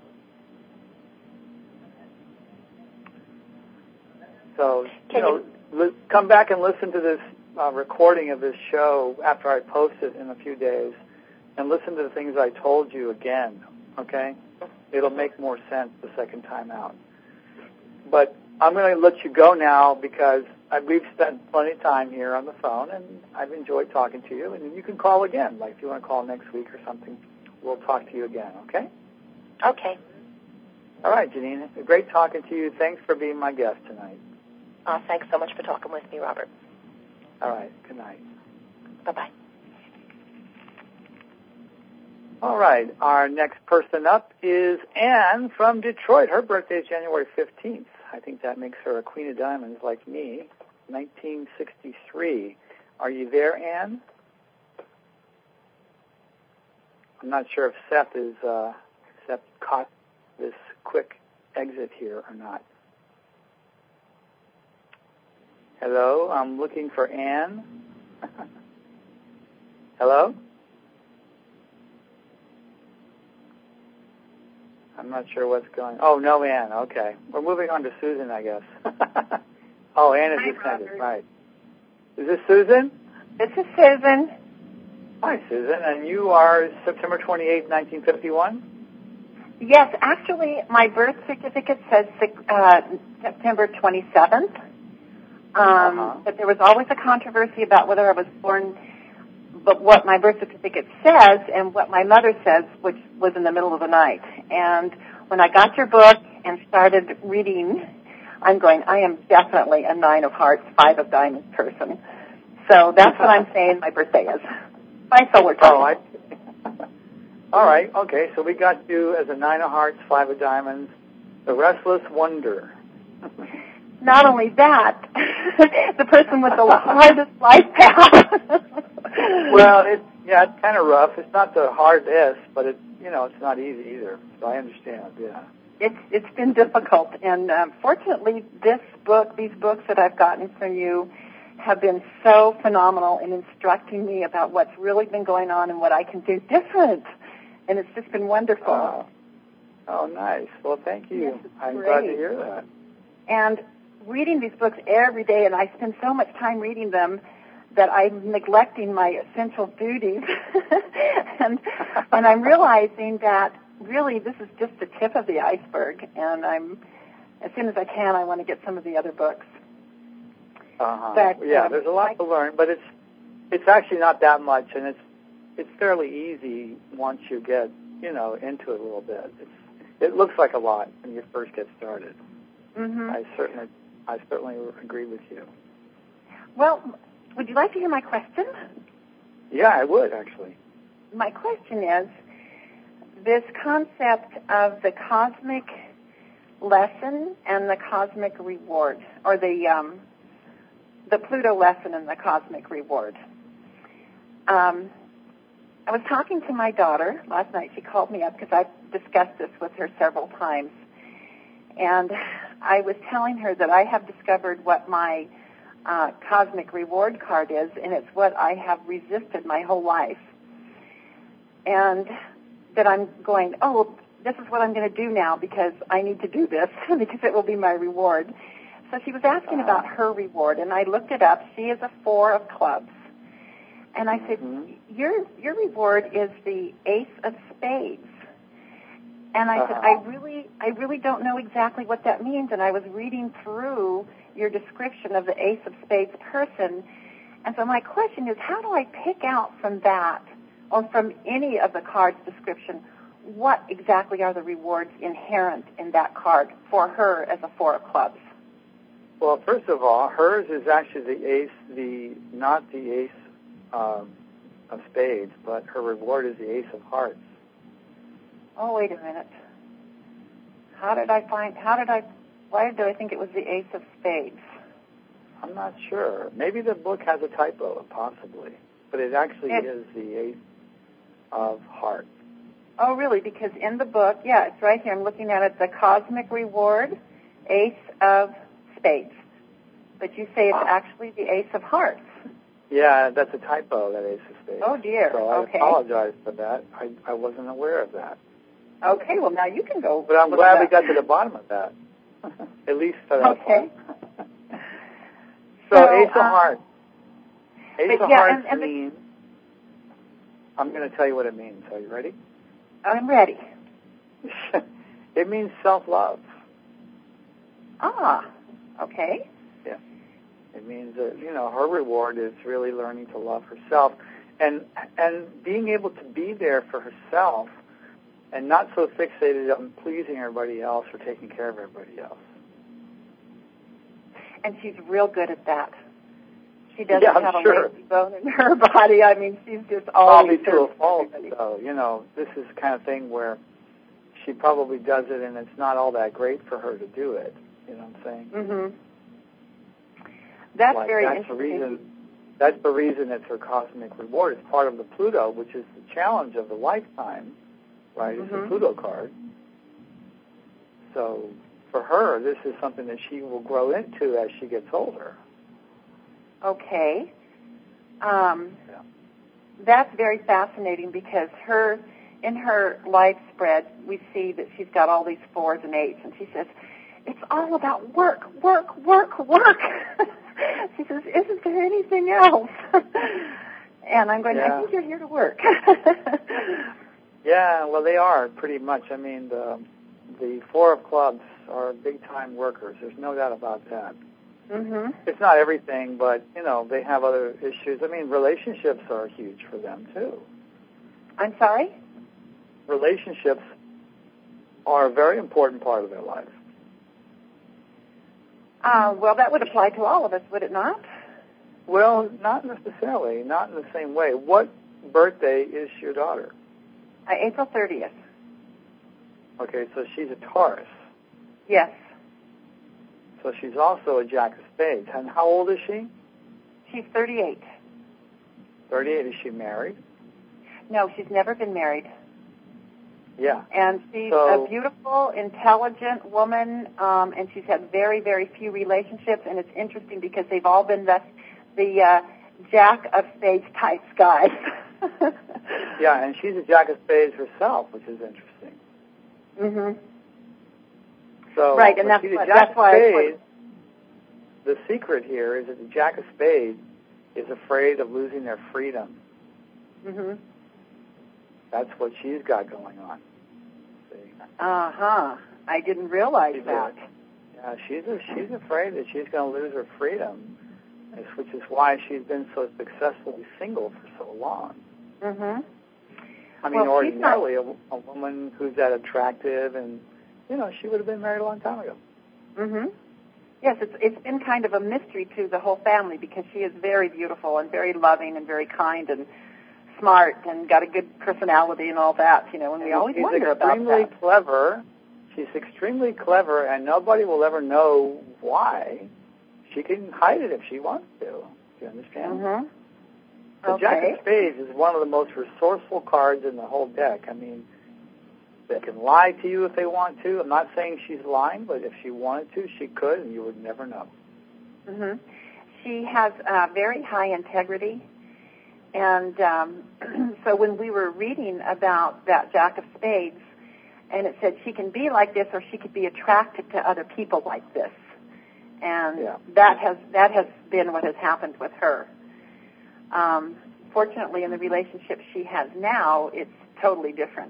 So, come back and listen to this recording of this show after I post it in a few days and listen to the things I told you again, okay? It'll make more sense the second time out. But I'm going to let you go now because we've spent plenty of time here on the phone and I've enjoyed talking to you. And you can call again, like if you want to call next week or something, we'll talk to you again, okay? Okay. All right, Janine. Great talking to you. Thanks for being my guest tonight. Thanks so much for talking with me, Robert. All right. Good night. Bye-bye. All right. Our next person up is Anne from Detroit. Her birthday is January 15th. I think that makes her a Queen of Diamonds like me. 1963. Are you there, Anne? I'm not sure if Seth caught this quick exit here or not. Hello, I'm looking for Anne. Hello? I'm not sure what's going on. Oh, no, Anne. Okay. We're moving on to Susan, I guess. Oh, Anne is disconnected. Right. Is this Susan? This is Susan. Hi, Susan. And you are September 28, 1951? Yes, actually, my birth certificate says September 27th. But there was always a controversy about whether I was born, but what my birth certificate says and what my mother says, which was in the middle of the night. And when I got your book and started reading, I'm going, I am definitely a 9 of hearts, 5 of diamonds person. So that's what I'm saying my birthday is. My solar time. All right. Okay. So we got you as a 9 of hearts, 5 of diamonds, the restless wonder. Not only that, the person with the hardest life path. Well, it's kind of rough. It's not the hardest, but it's not easy either. So I understand. Yeah. It's been difficult, and fortunately, these books that I've gotten from you have been so phenomenal in instructing me about what's really been going on and what I can do different, and it's just been wonderful. Oh, nice. Well, thank you. Yes, I'm glad to hear that. And reading these books every day, and I spend so much time reading them that I'm neglecting my essential duties, and I'm realizing that really this is just the tip of the iceberg, and as soon as I can, I want to get some of the other books. But, there's a lot to learn, but it's actually not that much, and it's fairly easy once you get into it a little bit. It looks like a lot when you first get started. Mm-hmm. I certainly agree with you. Well, would you like to hear my question? Yeah, I would, actually. My question is this concept of the cosmic lesson and the cosmic reward, or the Pluto lesson and the cosmic reward. I was talking to my daughter last night. She called me up because I've discussed this with her several times. And I was telling her that I have discovered what my cosmic reward card is, and it's what I have resisted my whole life. And that I'm going, oh, well, this is what I'm going to do now because I need to do this because it will be my reward. So she was asking about her reward, and I looked it up. She is a 4 of clubs. And I said, your reward is the Ace of Spades. And I said, I really don't know exactly what that means. And I was reading through your description of the Ace of Spades person. And so my question is, how do I pick out from that or from any of the card's description what exactly are the rewards inherent in that card for her as a 4 of clubs? Well, first of all, hers is actually the ace, not the ace of spades, but her reward is the Ace of Hearts. Oh, wait a minute. Why did I think it was the Ace of Spades? I'm not sure. Maybe the book has a typo, possibly. But it actually is the Ace of Hearts. Oh, really? Because in the book, yeah, it's right here. I'm looking at it, the cosmic reward, Ace of Spades. But you say it's actually the Ace of Hearts. Yeah, that's a typo, that Ace of Spades. Oh, dear. So okay. I apologize for that. I wasn't aware of that. Okay, well, now you can go. But I'm glad we got to the bottom of that. At least for that okay. part. So Ace of Hearts. Ace of Hearts means... I'm going to tell you what it means. Are you ready? I'm ready. It means self-love. Ah, okay. Yeah. It means that, her reward is really learning to love herself and being able to be there for herself and not so fixated on pleasing everybody else or taking care of everybody else. And she's real good at that. She doesn't have a lazy bone in her body. I mean, she's just always to a fault, though. This is the kind of thing where she probably does it and it's not all that great for her to do it. You know what I'm saying? Mm-hmm. That's very interesting. That's the reason it's her cosmic reward. It's part of the Pluto, which is the challenge of the lifetime, right? It's a Pluto card. So for her, this is something that she will grow into as she gets older. Okay. That's very fascinating because in her life spread, we see that she's got all these 4s and 8s, and she says, it's all about work, work, work, work. She says, isn't there anything else? And I'm going, I think you're here to work. Yeah, well, they are pretty much. I mean, the 4 of clubs are big-time workers. There's no doubt about that. Mm-hmm. It's not everything, but, they have other issues. I mean, relationships are huge for them, too. I'm sorry? Relationships are a very important part of their life. Well, that would apply to all of us, would it not? Well, not necessarily, not in the same way. What birthday is your daughter? April 30th. Okay, so she's a Taurus. Yes. So she's also a Jack of Spades. And how old is she? She's 38. 38. Is she married? No, she's never been married. Yeah. And she's a beautiful, intelligent woman, and she's had very, very few relationships, and it's interesting because they've all been the Jack of Spades type guys. Yeah, and she's a Jack of Spades herself, which is interesting. Mm-hmm. So, right, and that's why the secret here is that the Jack of Spades is afraid of losing their freedom. Mm-hmm. That's what she's got going on. See? Uh-huh. I didn't realize that. Yeah, she's afraid that she's going to lose her freedom, which is why she's been so successfully single for so long. Mm-hmm. I mean, ordinarily, a woman who's that attractive and, she would have been married a long time ago. Mm-hmm. Yes, it's been kind of a mystery to the whole family because she is very beautiful and very loving and very kind and smart and got a good personality and all that, and we always wonder about that. She's extremely clever. She's extremely clever, and nobody will ever know why. She can hide it if she wants to. Do you understand? Mm-hmm. The Jack of Spades is one of the most resourceful cards in the whole deck. I mean, they can lie to you if they want to. I'm not saying she's lying, but if she wanted to, she could, and you would never know. Mm-hmm. She has very high integrity, and so when we were reading about that Jack of Spades, and it said she can be like this or she could be attracted to other people like this, and that has been what has happened with her. Fortunately, in the relationship she has now, it's totally different.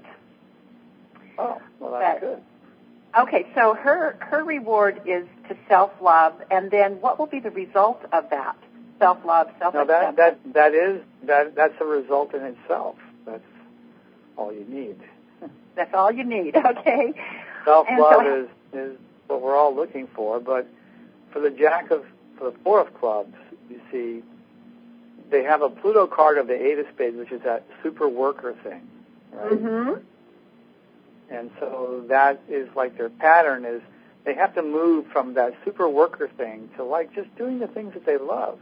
Oh, well, that's good. Okay, so her reward is to self-love, and then what will be the result of that? Self-love, self-acceptance. No, that's a result in itself. That's all you need. That's all you need, okay. Self-love is what we're all looking for, but for the Four of Clubs, you see, they have a Pluto card of the Eight of Spades, which is that super worker thing, right? Mm-hmm. And so that is like their pattern is they have to move from that super worker thing to like just doing the things that they love.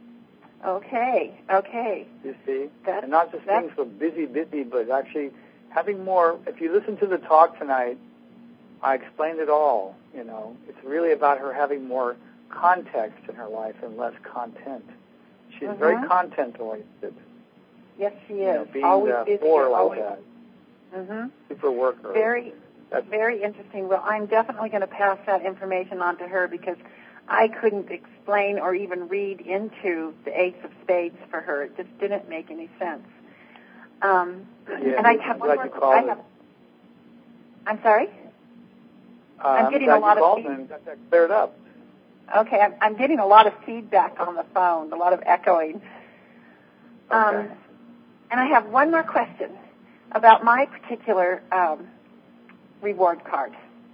Okay. You see? And not just things so busy, but actually having more. If you listen to the talk tonight, I explained it all. It's really about her having more context in her life and less content. She's very content-oriented. Yes, she is. Being always the busy, four like always. that. Mm-hmm. Super worker. Very interesting. Well, I'm definitely going to pass that information on to her because I couldn't explain or even read into the Ace of Spades for her. It just didn't make any sense. And I have one more. I'm sorry? I'm getting a lot of feedback. Got that cleared up. Okay, I'm getting a lot of feedback on the phone, a lot of echoing. Okay. And I have one more question about my particular reward card,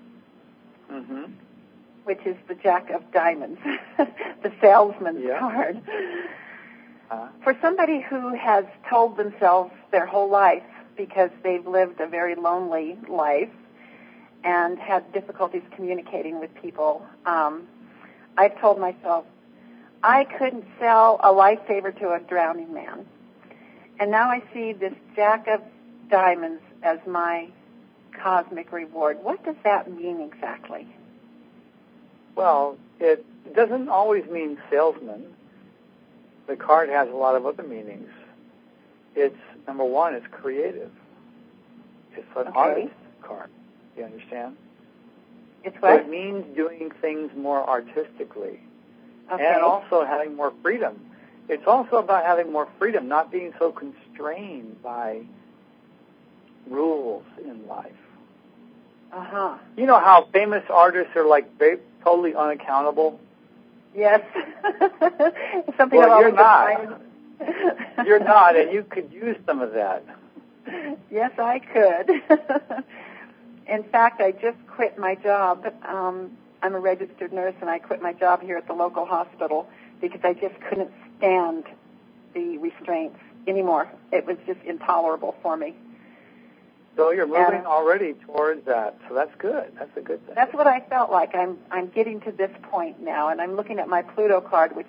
which is the Jack of Diamonds, the salesman's card. For somebody who has told themselves their whole life because they've lived a very lonely life and had difficulties communicating with people, I've told myself I couldn't sell a lifesaver to a drowning man. And now I see this Jack of Diamonds as my cosmic reward. What does that mean exactly? Well, it doesn't always mean salesman. The card has a lot of other meanings. It's, number one, it's creative. It's an artist card. You understand? It's what? So it means doing things more artistically. And also having more freedom. It's also about having more freedom, not being so constrained by rules in life. You know how famous artists are like totally unaccountable? Yes. Something well, you're not. You're not, and you could use some of that. Yes, I could. In fact, I just quit my job. I'm a registered nurse, and I quit my job here at the local hospital because I just couldn't stand the restraints anymore. It was just intolerable for me. So you're moving already towards that, so that's good. That's a good thing. That's what I felt like. I'm getting to this point now, and I'm looking at my Pluto card, which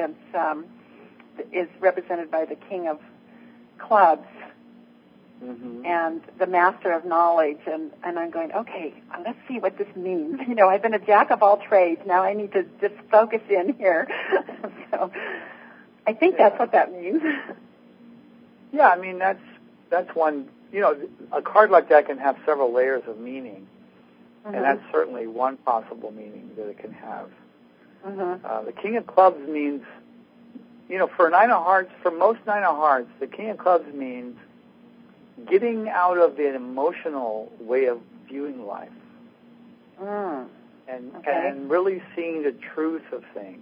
is represented by the King of Clubs and the Master of Knowledge, and I'm going, okay, let's see what this means. I've been a jack of all trades. Now I need to just focus in here. So I think that's what that means. Yeah, I mean, that's one. A card like that can have several layers of meaning, and that's certainly one possible meaning that it can have. The King of Clubs means, for Nine of Hearts, for most Nine of Hearts, the King of Clubs means getting out of the emotional way of viewing life and really seeing the truth of things.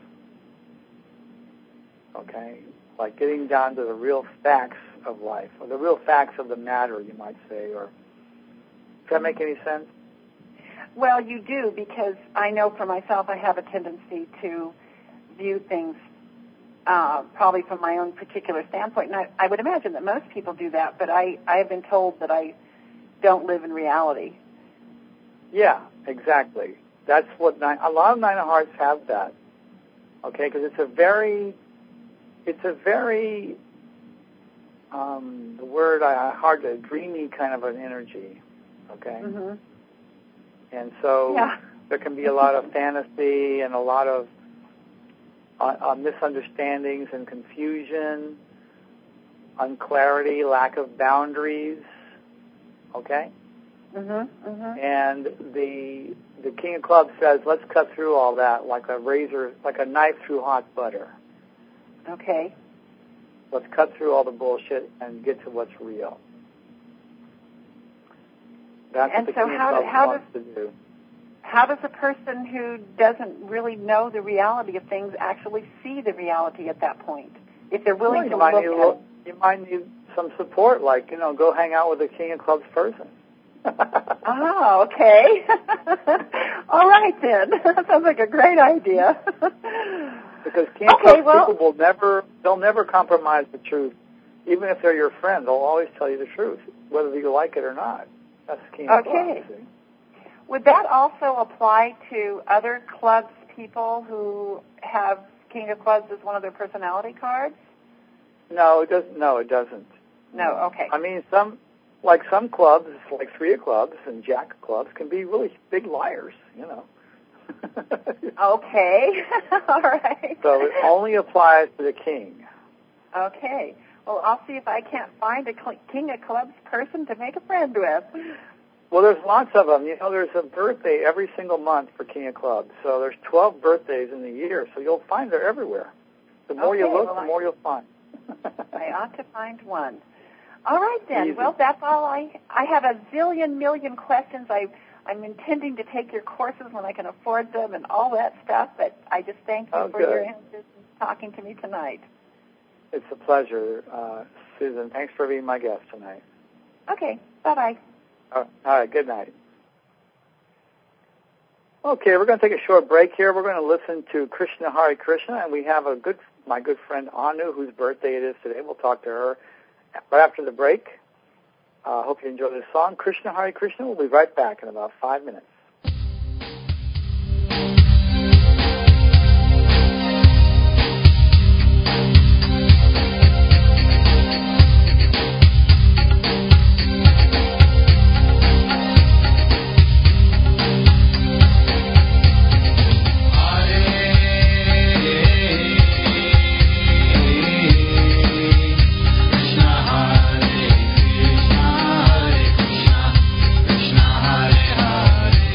Okay? Like getting down to the real facts of life, or the real facts of the matter, you might say. Or does that make any sense? Well, you do, because I know for myself I have a tendency to view things probably from my own particular standpoint. And I would imagine that most people do that, but I have been told that I don't live in reality. Yeah, exactly. That's what a lot of Nine of Hearts have that. Okay, because it's a very the word hard to dreamy kind of an energy. Okay, mm-hmm. And so there can be a lot of fantasy and a lot of misunderstandings and confusion, unclarity, lack of boundaries. Okay. Mm-hmm, mm-hmm. And the King of Clubs says, let's cut through all that like a razor, like a knife through hot butter. Okay. Let's cut through all the bullshit and get to what's real. That's what the King of Clubs wants to do. How does a person who doesn't really know the reality of things actually see the reality at that point? If they're willing to look at it. You might need some support, like, go hang out with a King of Clubs person. Oh, okay. All right, then. That sounds like a great idea. Because King of Clubs people they'll never compromise the truth. Even if they're your friend, they'll always tell you the truth, whether you like it or not. That's King of Clubs. Would that also apply to other clubs people who have King of Clubs as one of their personality cards? No, it doesn't. No, it doesn't. No, okay. I mean, some clubs, like Three of Clubs and Jack of Clubs, can be really big liars, Okay. All right. So it only applies to the king. Okay. Well, I'll see if I can't find a King of Clubs person to make a friend with. Well, there's lots of them. There's a birthday every single month for King of Clubs. So there's 12 birthdays in the year, so you'll find they're everywhere. The more you look, the more you'll find. I ought to find one. All right, then. Easy. Well, that's all. I have a zillion million questions. I'm intending to take your courses when I can afford them and all that stuff, but I just thank you for your answers and talking to me tonight. It's a pleasure, Susan. Thanks for being my guest tonight. Okay. Bye-bye. All right. Good night. Okay, we're going to take a short break here. We're going to listen to Krishna Hare Krishna, and we have my good friend Anu, whose birthday it is today. We'll talk to her right after the break. Hope you enjoy this song, Krishna Hare Krishna. We'll be right back in about 5 minutes. Hare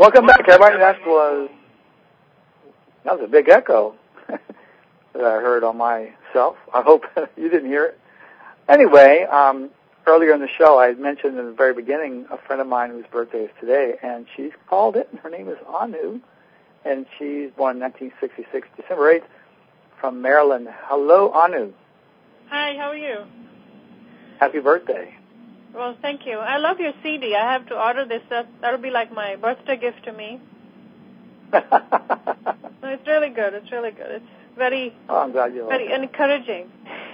Welcome back, everybody. That was a big echo that I heard on myself. I hope you didn't hear it. Anyway, earlier in the show, I had mentioned in the very beginning a friend of mine whose birthday is today, and she's called it. Her name is Anu, and she's born in 1966, December 8th, from Maryland. Hello, Anu. Hi, how are you? Happy birthday. Well, thank you. I love your CD. I have to order this. That'll be like my birthday gift to me. No, it's really good. It's really good. It's very, I'm glad you like very it. encouraging.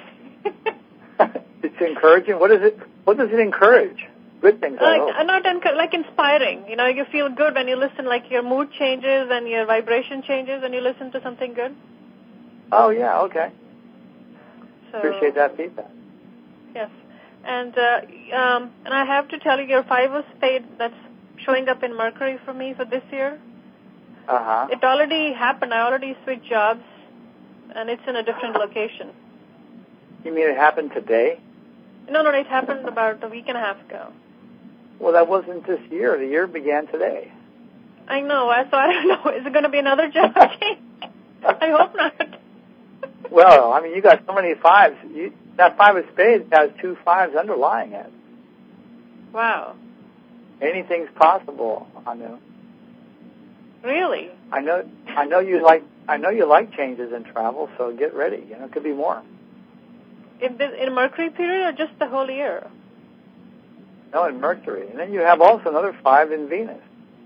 It's encouraging? What does it encourage? Good things, I hope. Like inspiring. You know, you feel good when you listen, like your mood changes and your vibration changes when you listen to something good. Oh, yeah, okay. So, appreciate that feedback. Yes. And I have to tell you, your 5 of spade that's showing up in Mercury for me for this year. Uh-huh. It already happened. I already switched jobs, and it's in a different location. You mean it happened today? No, it happened about a week and a half ago. Well, that wasn't this year. The year began today. I know. So I don't know. Is it going to be another job change? I hope not. Well, I mean, you got so many 5s. That 5 of spades has 2 5s underlying it. Wow. Anything's possible, Anu. Really? I know you like changes in travel, so get ready. You know, it could be more. In Mercury period or just the whole year? No, in Mercury. And then you have also another 5 in Venus.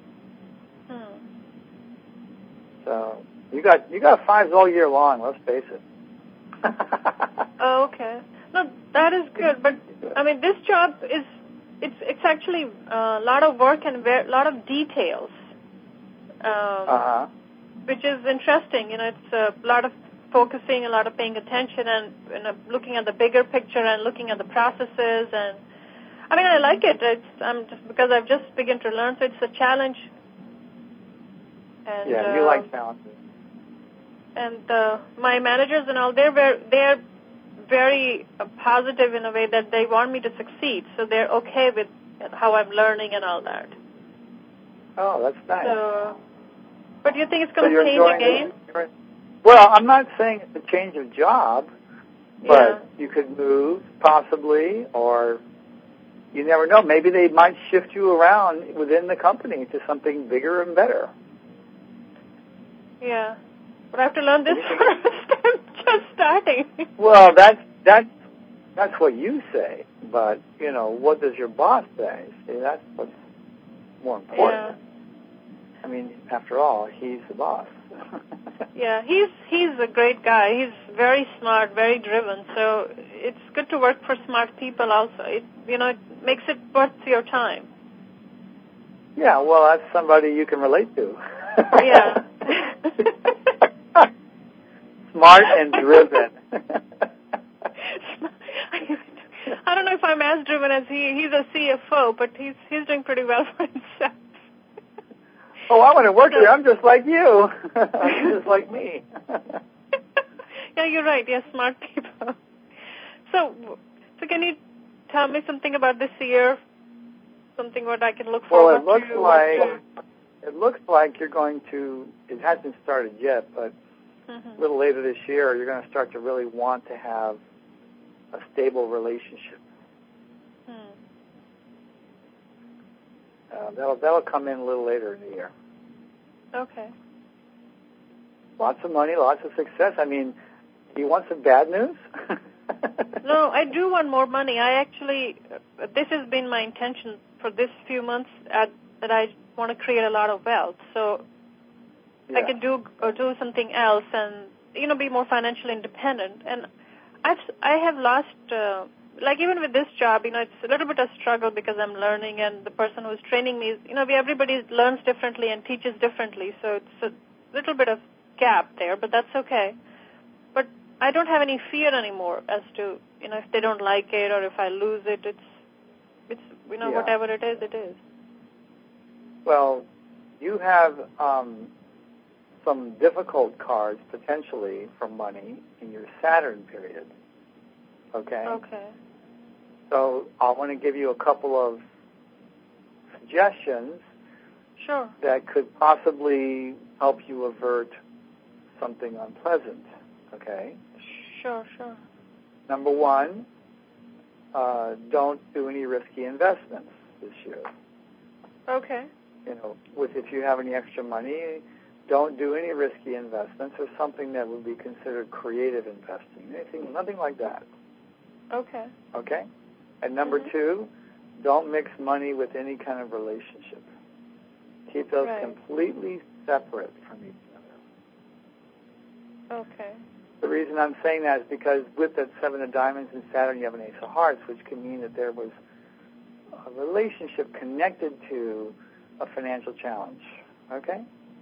So you got 5s all year long, let's face it. Oh, okay. No, that is good. But, I mean, this job it's actually a lot of work and a lot of details, which is interesting. You know, it's a lot of focusing, a lot of paying attention, and looking at the bigger picture and looking at the processes. And I mean, I like it. Because I've just begun to learn, so it's a challenge. And, yeah, you like challenges. And my managers and all, they're very positive in a way that they want me to succeed. So they're okay with how I'm learning and all that. Oh, that's nice. So, but do you think it's going to change again? Well, I'm not saying it's a change of job, but you could move possibly, or you never know. Maybe they might shift you around within the company to something bigger and better. Yeah, but I have to learn this first. I'm just starting. Well, that's what you say, but you know, what does your boss say? See, that's what's more important. Yeah. I mean, after all, he's the boss. Yeah, he's a great guy. He's very smart, very driven. So it's good to work for smart people. Also, it makes it worth your time. Yeah, well, that's somebody you can relate to. Yeah. Smart and driven. I don't know if I'm as driven as he. He's a CFO, but he's doing pretty well for himself. Oh, I want to work here. I'm just like you. You're just like me. Yeah, you're right. Yes, smart people. So can you tell me something about this year? Something what I can look forward to? Well, it looks like you're going to. It hasn't started yet, but a little later this year, you're going to start to really want to have a stable relationship. That'll come in a little later in the year. Okay. Lots of money, lots of success. I mean, do you want some bad news? No, I do want more money. I actually, this has been my intention for this few months that I want to create a lot of wealth. So I can do something else and, be more financially independent. And I have lost, like even with this job, it's a little bit of struggle because I'm learning, and the person who's training me is, everybody learns differently and teaches differently. So it's a little bit of gap there, but that's okay. But I don't have any fear anymore as to, if they don't like it or if I lose it, it's whatever it is, it is. Well, you have some difficult cards potentially for money in your Saturn period. Okay? Okay. So I want to give you a couple of suggestions Sure. that could possibly help you avert something unpleasant, okay? Sure. Number one, don't do any risky investments this year. Okay. If you have any extra money, don't do any risky investments or something that would be considered creative investing. Nothing like that. Okay. Okay? And number two, don't mix money with any kind of relationship. Keep those completely separate from each other. Okay. The reason I'm saying that is because with that 7 of diamonds and Saturn, you have an Ace of Hearts, which can mean that there was a relationship connected to a financial challenge. Okay?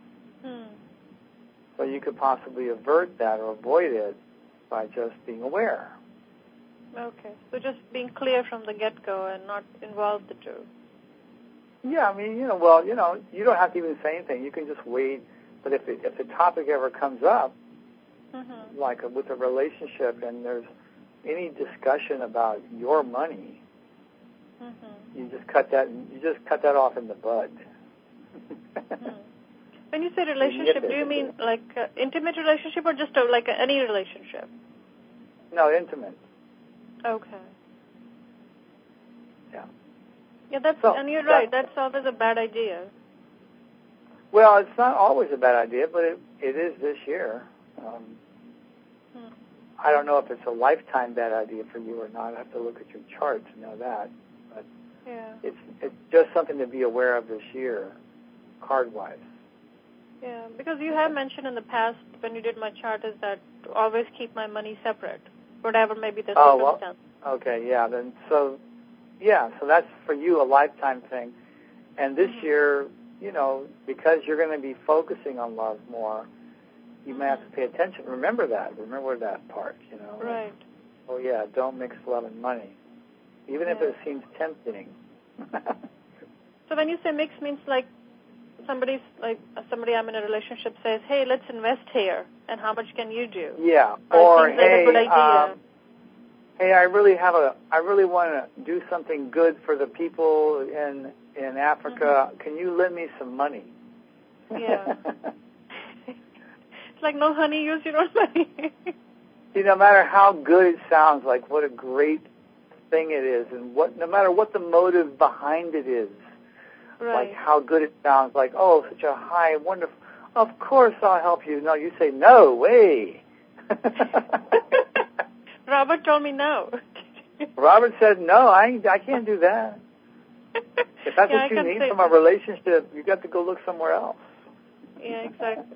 So you could possibly avert that or avoid it by just being aware. Okay. So just being clear from the get-go and not involve the two. Yeah, you don't have to even say anything. You can just wait. But if the topic ever comes up, like with a relationship, and there's any discussion about your money, you just cut that off in the bud. When you say relationship, do you mean like intimate relationship or just like any relationship? No, intimate. Okay. Yeah. Yeah, and you're right. That's always a bad idea. Well, it's not always a bad idea, but it is this year. I don't know if it's a lifetime bad idea for you or not. I have to look at your chart to know that. But it's just something to be aware of this year, card-wise. Yeah, because you have mentioned in the past when you did my chart is that to always keep my money separate, whatever may be the circumstance. Well, okay, yeah. So that's for you a lifetime thing. And this year, because you're going to be focusing on love more, you may have to pay attention. Remember that part, Right. Oh, yeah, don't mix love and money, even if it seems tempting. So when you say mix, means like somebody I'm in a relationship says, hey, let's invest here, and how much can you do? Yeah, or hey, a good idea. Hey, I really want to do something good for the people in Africa. Can you lend me some money? Yeah. It's like, no, honey, use your own money. See, no matter how good it sounds, like what a great thing it is, and no matter what the motive behind it is, like how good it sounds, like, oh, such a high, wonderful, of course I'll help you. No, you say, no way. Robert told me no. Robert said, no, I can't do that. If that's what you need from a relationship, you got to go look somewhere else. Yeah, exactly.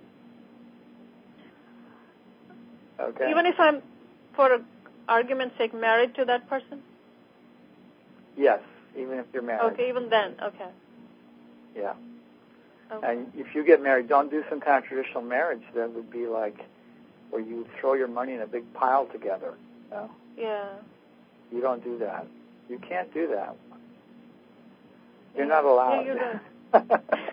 Okay. Even if I'm, for argument's sake, married to that person? Yes, even if you're married. Okay, even then, okay. Yeah. Okay. And if you get married, don't do some kind of traditional marriage that would be like where you throw your money in a big pile together. No? Yeah. You don't do that. You can't do that. You're not allowed. Yeah, you're right.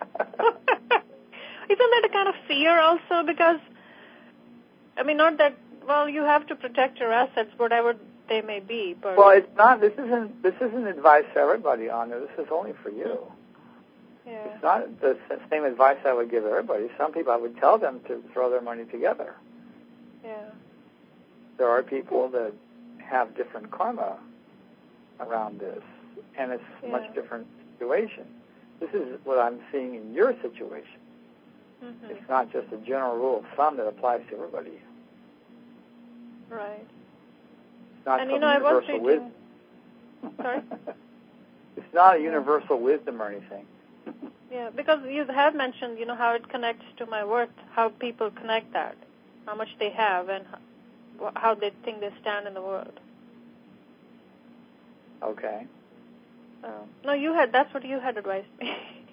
Isn't that a kind of fear also? Because, not that, you have to protect your assets, whatever they may be. But well, it's not. This isn't advice for everybody, Anna. This is only for you. Yeah. It's not the same advice I would give everybody. Some people, I would tell them to throw their money together. Yeah. There are people that have different karma around this, and it's a much different situation. This is what I'm seeing in your situation. Mm-hmm. It's not just a general rule of thumb that applies to everybody. Right. It's not and universal wisdom. Sorry? It's not a universal wisdom or anything. Yeah, because you have mentioned, how it connects to my worth, how people connect that, how much they have, and how they think they stand in the world. Okay. No, that's what you had advised me.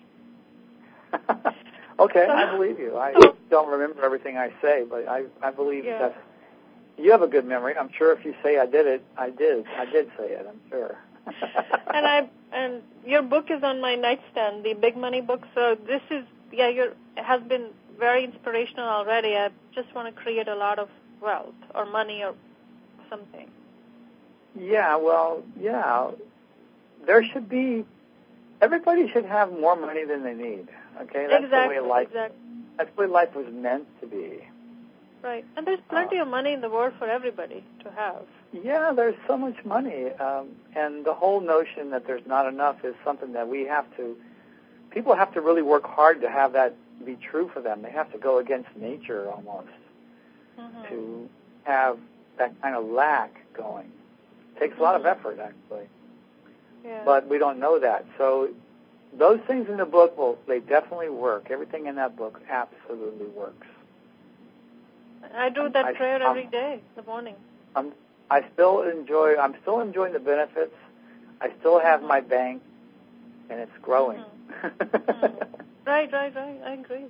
Okay, I believe you. I don't remember everything I say, but I believe that you have a good memory. I'm sure if you say I did it, I did say it, I'm sure. And your book is on my nightstand, the Big Money book. So this is, it has been very inspirational already. I just want to create a lot of wealth or money or something. Yeah, well, yeah. There should be everybody should have more money than they need. Okay, that's exactly, the way life. Exactly. That's the way life was meant to be. Right, and there's plenty of money in the world for everybody to have. Yeah, there's so much money, and the whole notion that there's not enough is something that people have to really work hard to have that be true for them. They have to go against nature almost to have that kind of lack going. It takes a lot of effort, actually. Yeah. But we don't know that. So those things in the book, they definitely work. Everything in that book absolutely works. I do that prayer every day in the morning. I'm still enjoying the benefits. I still have my bank, and it's growing. Right. I agree.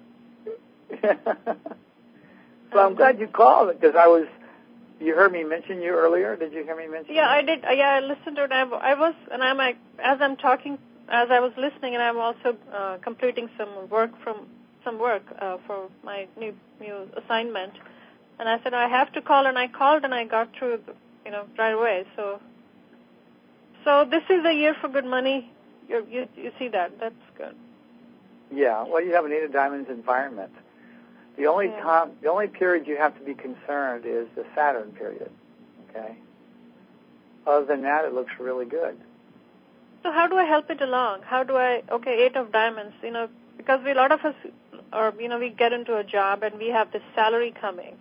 So I'm glad you called because you heard me mention you earlier. Did you hear me mention? Yeah, I did. Yeah, I listened to it. As I'm talking, as I was listening, and I'm also completing some work for my new assignment. And I said I have to call, and I called, and I got through, right away. So this is a year for good money. You see that? That's good. Yeah. Well, you have an 8 of Diamonds environment. The only period you have to be concerned is the Saturn period. Okay. Other than that, it looks really good. So how do I help it along? Okay, 8 of Diamonds. Because a lot of us, we get into a job and we have this salary coming.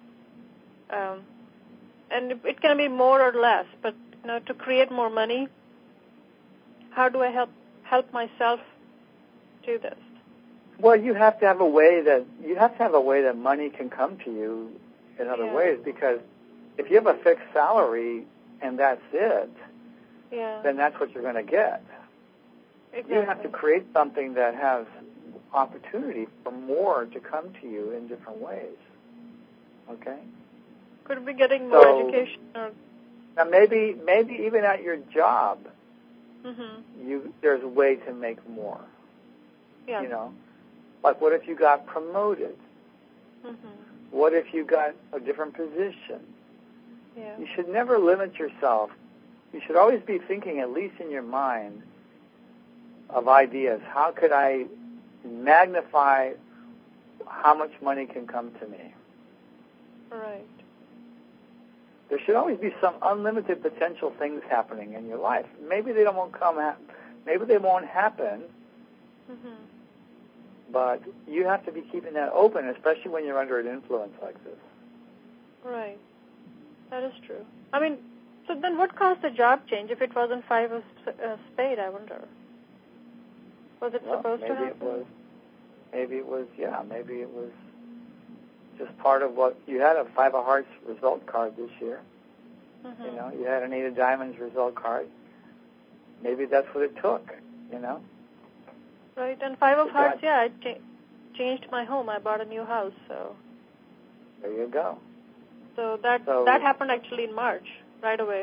And it can be more or less, but to create more money, how do I help myself do this? Well, you have to have a way that money can come to you in other ways, because if you have a fixed salary and that's it, then that's what you're going to get. Exactly. You have to create something that has opportunity for more to come to you in different ways. Okay? Could be getting more education. Now maybe even at your job, there's a way to make more. Yeah. Like what if you got promoted? What if you got a different position? Yeah. You should never limit yourself. You should always be thinking, at least in your mind, of ideas. How could I magnify how much money can come to me? Right. There should always be some unlimited potential things happening in your life. Maybe they won't happen, but you have to be keeping that open, especially when you're under an influence like this. Right. That is true. I mean, so then what caused the job change if it wasn't 5 of spade, I wonder? Was it supposed to happen? Maybe it was just part of what you had. A 5 of Hearts result card this year. You had an 8 of Diamonds result card. Maybe that's what it took. Right, and 5 of Hearts. Yeah, I changed my home. I bought a new house, so. There you go. So that happened actually in March, right away.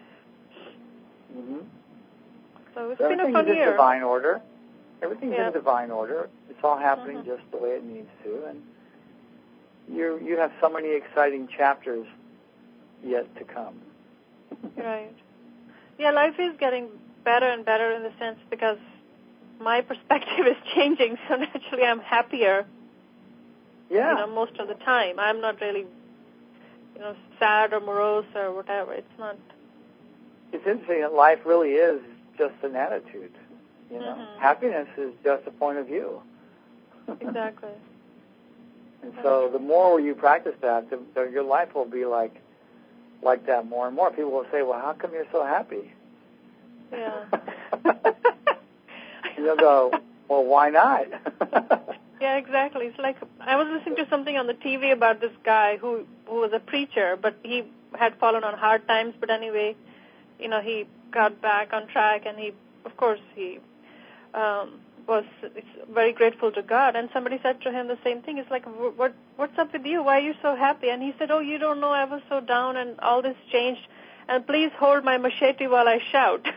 So it's been a fun year. Everything's in divine order. Everything's in divine order. It's all happening just the way it needs to, and you have so many exciting chapters yet to come. Right. Yeah, life is getting better and better in the sense because my perspective is changing, so naturally I'm happier. Yeah. Most of the time. I'm not really, sad or morose or whatever. It's not. It's interesting that life really is just an attitude. Happiness is just a point of view. Exactly. And so the more you practice that, your life will be like that more and more. People will say, well, how come you're so happy? Yeah. And you'll go, well, why not? Yeah, exactly. It's like I was listening to something on the TV about this guy who was a preacher, but he had fallen on hard times. But anyway, he got back on track, and he was very grateful to God. And somebody said to him the same thing. It's like, what's up with you? Why are you so happy? And he said, oh, you don't know, I was so down, and all this changed. And please hold my machete while I shout.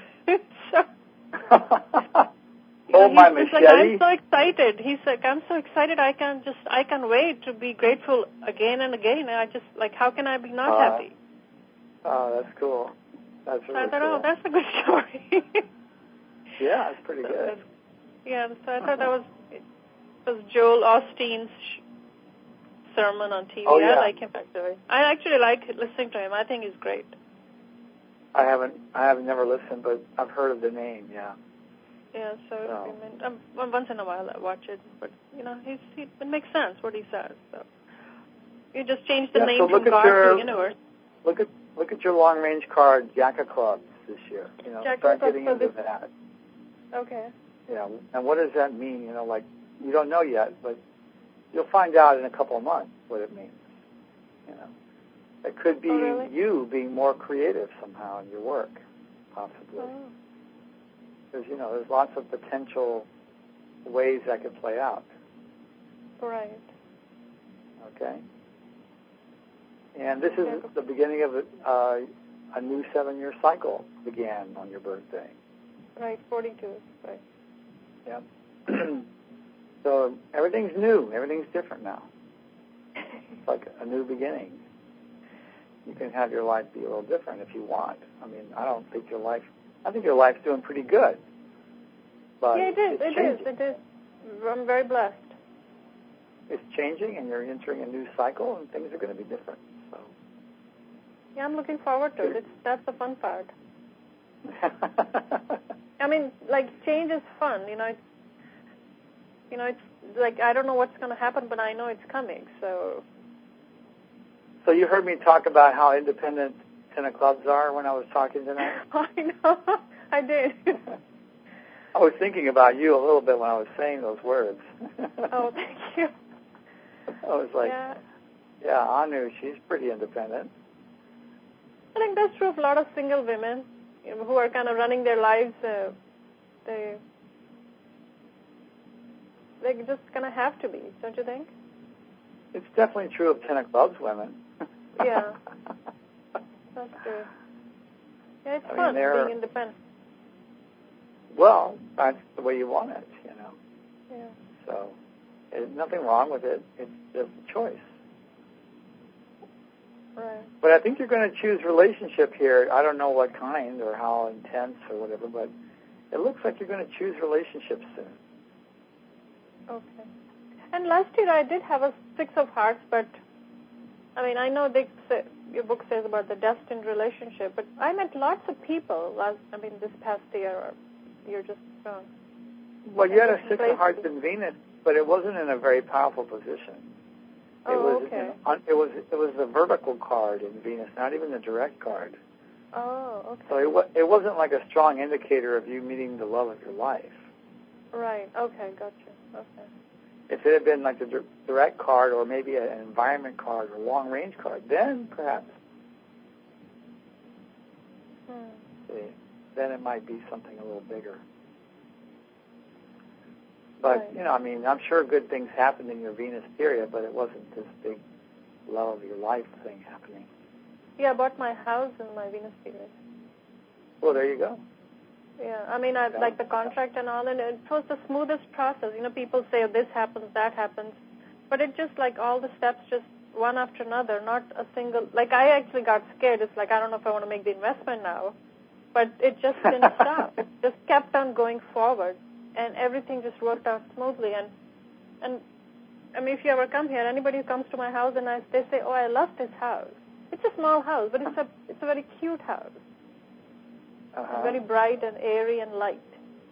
Hold my machete. Like, I'm so excited. He's like, I'm so excited. I can wait to be grateful again and again. And I just how can I be not happy? Oh, that's cool. That's really I thought, cool. oh, that's a good story. Yeah, it's pretty good. Yeah, so I thought that was Joel Osteen's sermon on TV. Oh, yeah. I like him actually. I actually like listening to him. I think he's great. I have never listened, but I've heard of the name. Yeah. Yeah, so once in a while I watch it, but it makes sense what he says. So you just change the name from God to universe. Look at your long range card, Jack of Clubs this year. Start getting into that. Okay. Yeah, and what does that mean? Like you don't know yet, but you'll find out in a couple of months what it means. It could be you being more creative somehow in your work, possibly. Because, there's lots of potential ways that could play out. Right. Okay? And this is the beginning of a new 7-year cycle began on your birthday. Right, 42, right. Yep. So everything's new. Everything's different now. It's like a new beginning. You can have your life be a little different if you want. I mean, I think your life's doing pretty good. But yeah, it is. I'm very blessed. It's changing, and you're entering a new cycle, and things are going to be different. So. Yeah, I'm looking forward to it. That's the fun part. I mean, like, change is fun. It's like I don't know what's going to happen, but I know it's coming, so... So you heard me talk about how independent 10 of Clubs are when I was talking tonight? I know. I did. I was thinking about you a little bit when I was saying those words. Oh, thank you. I was like, yeah, Anu, she's pretty independent. I think that's true of a lot of single women who are kind of running their lives. They just kind of have to be, don't you think? It's definitely true of 10 of Clubs women. Yeah. That's true. Yeah, it's fun being independent. Well, that's the way you want it, Yeah. So there's nothing wrong with it. It's just a choice. Right. But I think you're going to choose relationship here. I don't know what kind or how intense or whatever, but it looks like you're going to choose relationships soon. Okay. And last year I did have a 6 of Hearts, but I mean, I know your book says about the destined relationship, but I met lots of people this past year or year just gone. Well, you had a 6 of Hearts in Venus, but it wasn't in a very powerful position. Okay. It was the vertical card in Venus, not even the direct card. Oh, okay. So it wasn't like a strong indicator of you meeting the love of your life. Right. Okay. Gotcha. Okay. If it had been like the direct card or maybe an environment card or long-range card, then perhaps. Then it might be something a little bigger. But, right. I'm sure good things happened in your Venus period, but it wasn't this big love of your life thing happening. Yeah, I bought my house in my Venus period. Well, there you go. Yeah, I mean, I like the contract and all, and it was the smoothest process. People say, this happens, that happens. But it just, like, all the steps just one after another, not a single... Like, I actually got scared. It's like, I don't know if I want to make the investment now. But it just didn't stop. It just kept on going forward, and everything just worked out smoothly. And I mean, if you ever come here, anybody who comes to my house, and they say, oh, I love this house. It's a small house, but it's a very cute house. Very bright and airy and light.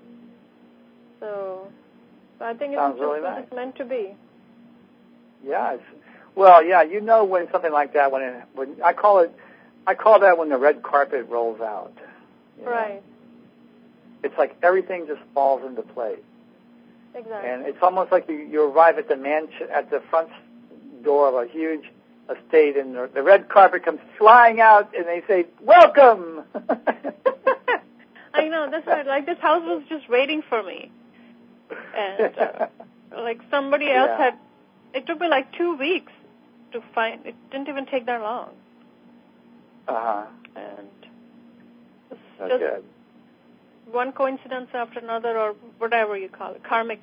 So I think it's really nice. It's meant to be. Yeah. When something like that, when I call that when the red carpet rolls out. Right. It's like everything just falls into place. Exactly. And it's almost like you arrive at the front door of a huge estate, and the red carpet comes flying out, and they say, "Welcome." I know, that's right. Like, this house was just waiting for me. And, like, somebody else it took me like 2 weeks to find, it didn't even take that long. And it's That's just good. one coincidence after another, or whatever you call it, karmic.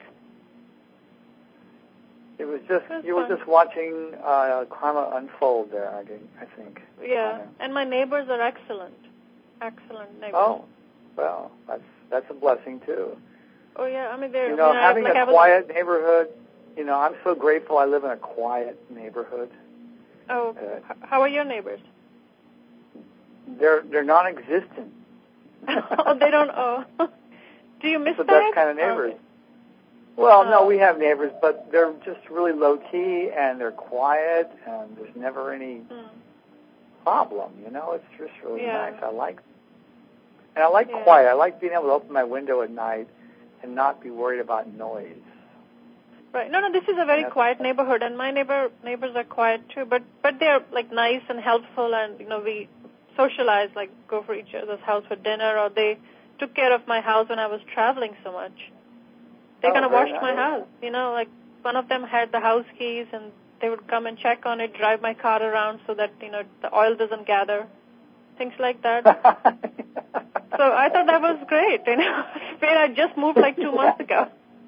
It was just, you were just watching karma unfold there, I think. Yeah, and my neighbors are excellent. Excellent neighbors. Oh. Well, that's a blessing too. Oh, yeah. I mean, they're... You know, having a quiet neighborhood, you know, I'm so grateful I live in a quiet neighborhood. Oh, okay. How are your neighbors? They're non-existent. Oh, they don't... Oh. Do you miss the that? best kind of neighbors. Okay. Well, no, we have neighbors, but they're just really low-key, and they're quiet, and there's never any problem, you know? It's just really nice. I like quiet. I like being able to open my window at night and not be worried about noise. Right. No, this is a very quiet neighborhood, and my neighbors are quiet too, but they're, like, nice and helpful, and, you know, we socialize, like, go for each other's house for dinner, or they took care of my house when I was traveling so much. They kind of washed my house, you know, like one of them had the house keys, and they would come and check on it, drive my car around so that, you know, the oil doesn't gather, things like that. So I thought that was great, you know. Spain, I just moved like 2 months ago.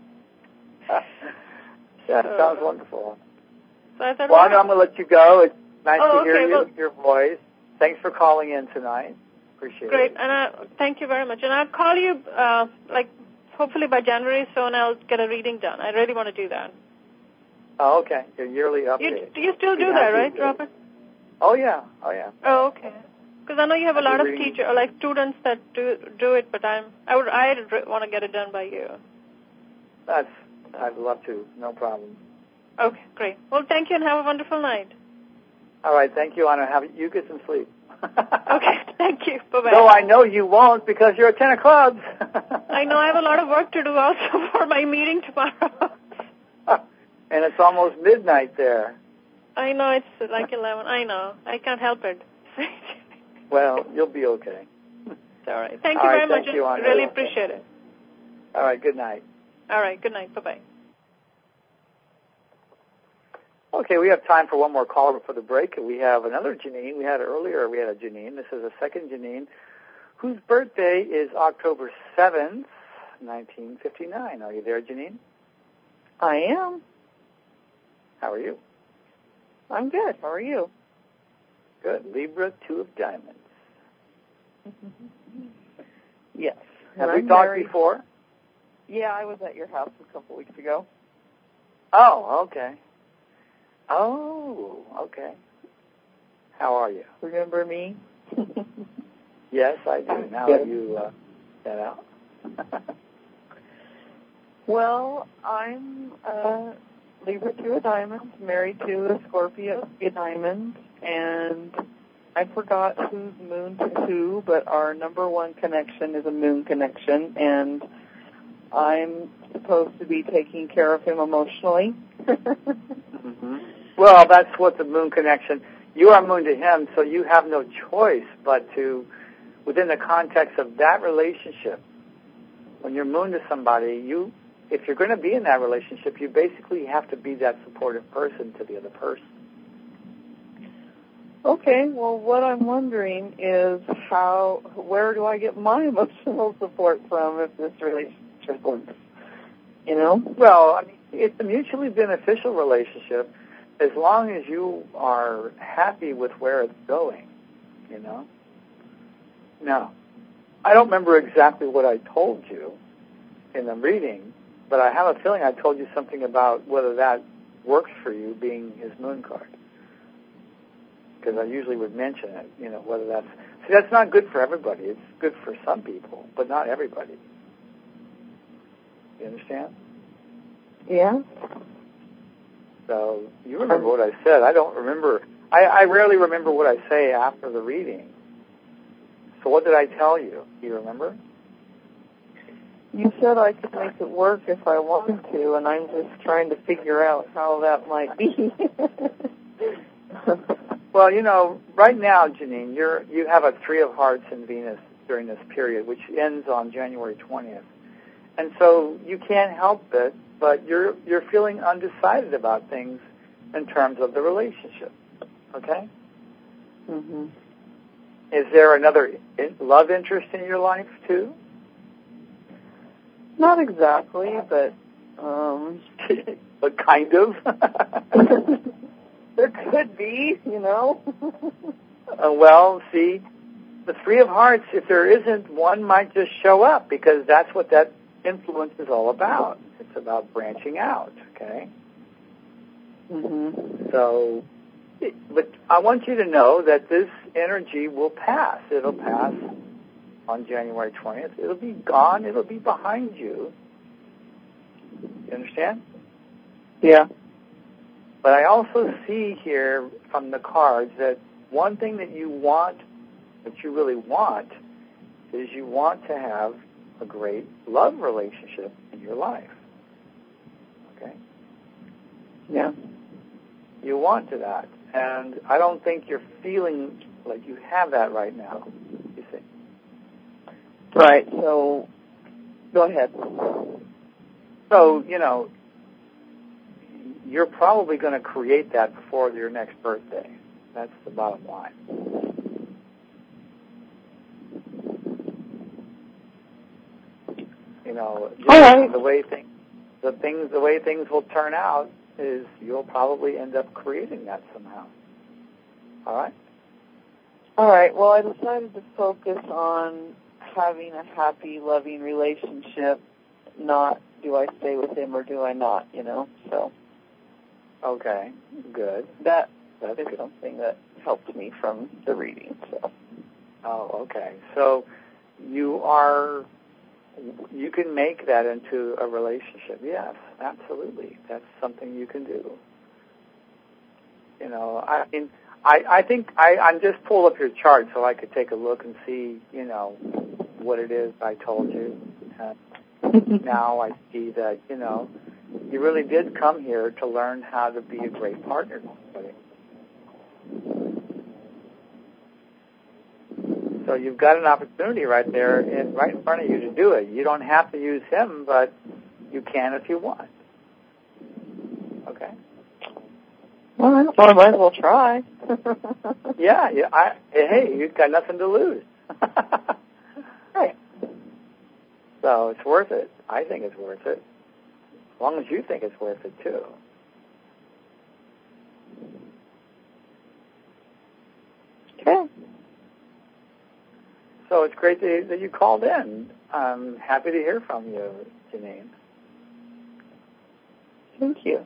Yeah, sounds wonderful. So I thought, well, I'm going to let you go. It's nice to hear your voice. Thanks for calling in tonight. Appreciate it. Great, and thank you very much. And I'll call you, hopefully by January, so and I'll get a reading done. I really want to do that. Oh, okay. Your yearly update. You still do that, right, Robert? Oh, yeah. Oh, okay. Because I know you have a lot of teachers, like students that do it, but I want to get it done by you. I'd love to. No problem. Okay, great. Well, thank you, and have a wonderful night. All right, thank you, Anna. You get some sleep. Okay, thank you. Bye-bye. No, I know you won't because you're at 10 of clubs. I know I have a lot of work to do also for my meeting tomorrow. And it's almost midnight there. I know, it's like 11. I know. I can't help it. Well, you'll be okay. It's all right. Thank you very much. Thank you, Anna. Really appreciate it. All right, good night. All right, good night. Bye-bye. Okay, we have time for one more caller before the break. We have another Janine. We had a Janine. This is a second Janine, whose birthday is October 7th, 1959. Are you there, Janine? I am. How are you? I'm good. How are you? Good. Libra, 2 of diamonds. Yes. Have we talked before? Yeah, I was at your house a couple weeks ago. Oh, okay. Oh, okay. How are you? Remember me? Yes, I do. Now that you set out. Well, I'm Libra 2 of diamonds, married to a Scorpio of diamonds, and I forgot who's moon to who, but our number one connection is a moon connection, and I'm supposed to be taking care of him emotionally. Mm-hmm. Well, that's what the moon connection, you are moon to him, so you have no choice but to, within the context of that relationship, when you're moon to somebody, if you're going to be in that relationship, you basically have to be that supportive person to the other person. Okay, well, what I'm wondering is where do I get my emotional support from if this relationship works? You know? Well, I mean, it's a mutually beneficial relationship as long as you are happy with where it's going, you know? Now, I don't remember exactly what I told you in the reading, but I have a feeling I told you something about whether that works for you being his moon card. Because I usually would mention it, you know, whether that's... See, that's not good for everybody. It's good for some people, but not everybody. You understand? Yeah. So you remember what I said. I don't remember. I rarely remember what I say after the reading. So what did I tell you? Do you remember? You said I could make it work if I wanted to, and I'm just trying to figure out how that might be. Well, you know, right now, Janine, you have a 3 of Hearts in Venus during this period, which ends on January 20th. And so you can't help it, but you're feeling undecided about things in terms of the relationship. Okay? Mm-hmm. Is there another love interest in your life, too? Not exactly, but... But kind of? There could be, you know. Well, see, the 3 of Hearts, if there isn't, one might just show up because that's what that influence is all about. It's about branching out, okay? Mm-hmm. So, but I want you to know that this energy will pass. It'll pass on January 20th. It'll be gone. It'll be behind you. You understand? Yeah. But I also see here from the cards that one thing that you want, that you really want, is you want to have a great love relationship in your life. Okay? Yeah. You want to that. And I don't think you're feeling like you have that right now, you see. Right, so go ahead. So, you're probably going to create that before your next birthday. That's the bottom line. Right. The way things will turn out is you'll probably end up creating that somehow. All right? All right. Well, I decided to focus on having a happy, loving relationship, not do I stay with him or do I not, so. Okay, good. That's good. Something that helped me from the reading, so. Oh, okay. So you can make that into a relationship. Yes, absolutely. That's something you can do. I think I'm just pull up your chart so I could take a look and see, what it is I told you. Now I see that, you really did come here to learn how to be a great partner to somebody. So you've got an opportunity right there, right in front of you to do it. You don't have to use him, but you can if you want. Okay? Well, I might as well try. Yeah. Hey, you've got nothing to lose. Right. So it's worth it. I think it's worth it. As long as you think it's worth it, too. Okay. So it's great that you called in. I'm happy to hear from you, Janine. Thank you.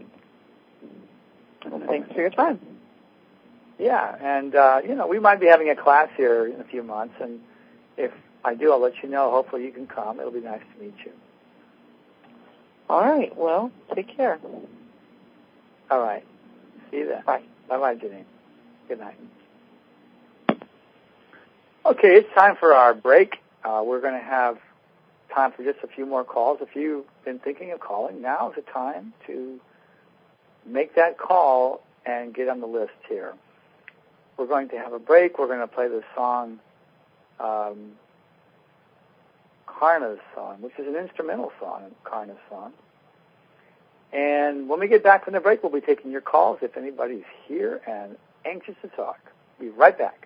Well, thanks for your time. Yeah, and, we might be having a class here in a few months, and if I do, I'll let you know. Hopefully you can come. It'll be nice to meet you. All right. Well, take care. All right. See you then. Bye. Bye-bye, Janine. Good night. Okay, it's time for our break. We're going to have time for just a few more calls. If you've been thinking of calling, now is the time to make that call and get on the list here. We're going to have a break. We're going to play the song, Karna's song, which is an instrumental song, Karna's song. And when we get back from the break, we'll be taking your calls if anybody's here and anxious to talk. We'll be right back.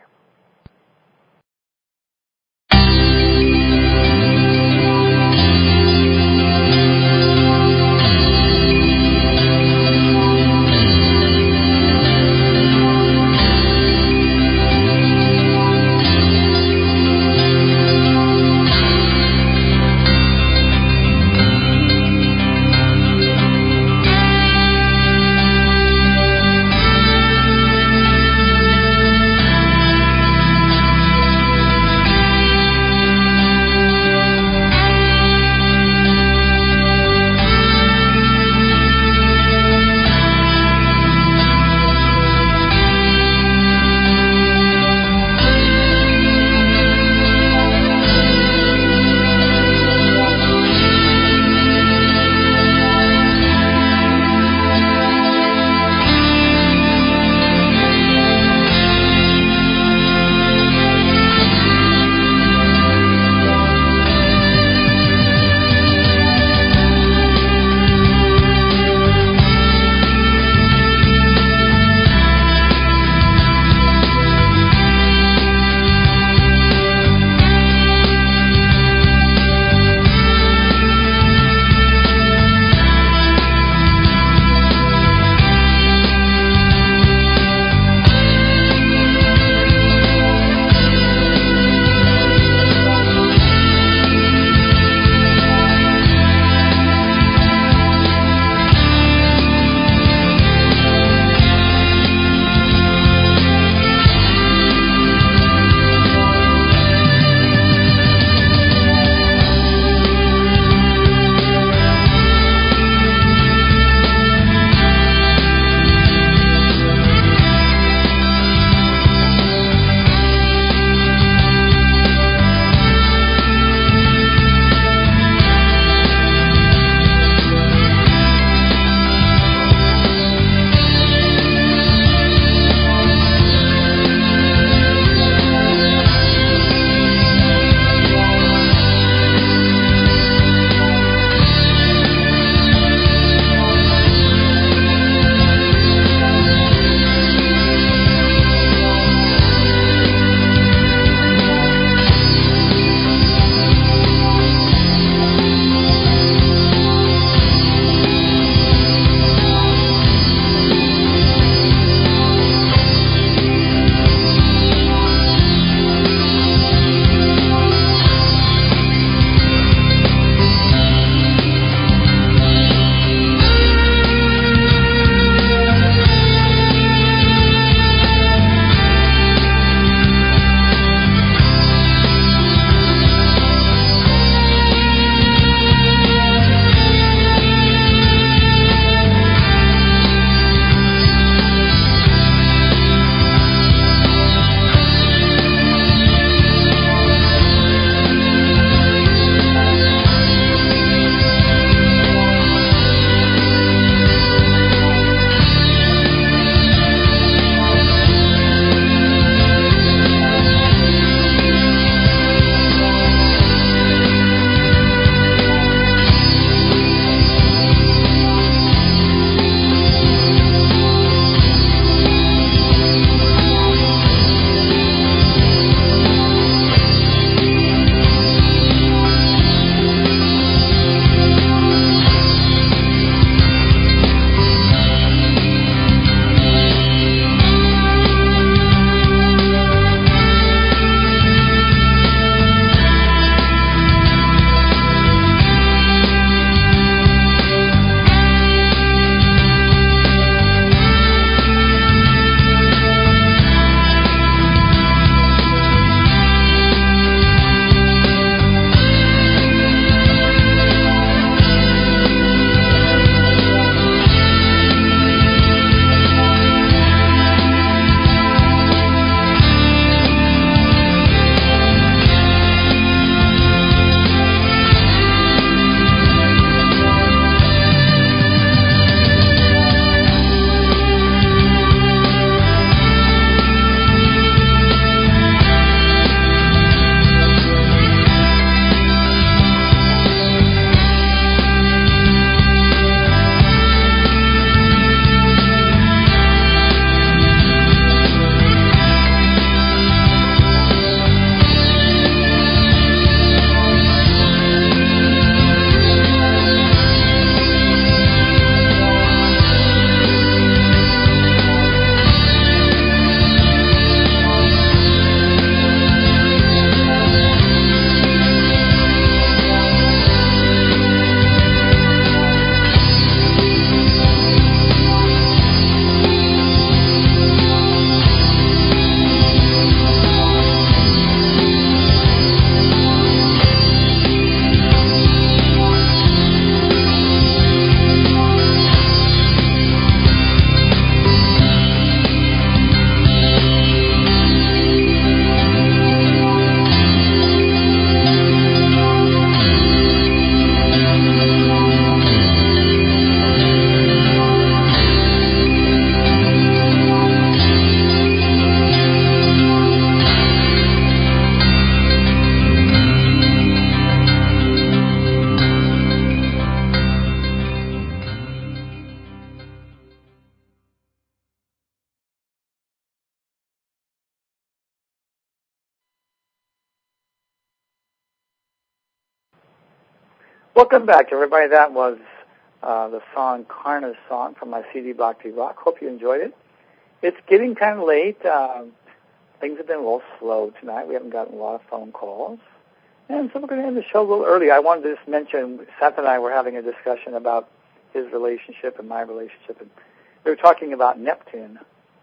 Welcome back, everybody. That was the song Karna's Song from my CD Bhakti Rock. Hope you enjoyed it. It's getting kind of late. Things have been a little slow tonight. We haven't gotten a lot of phone calls. And so we're going to end the show a little early. I wanted to just mention, Seth and I were having a discussion about his relationship and my relationship, and we were talking about Neptune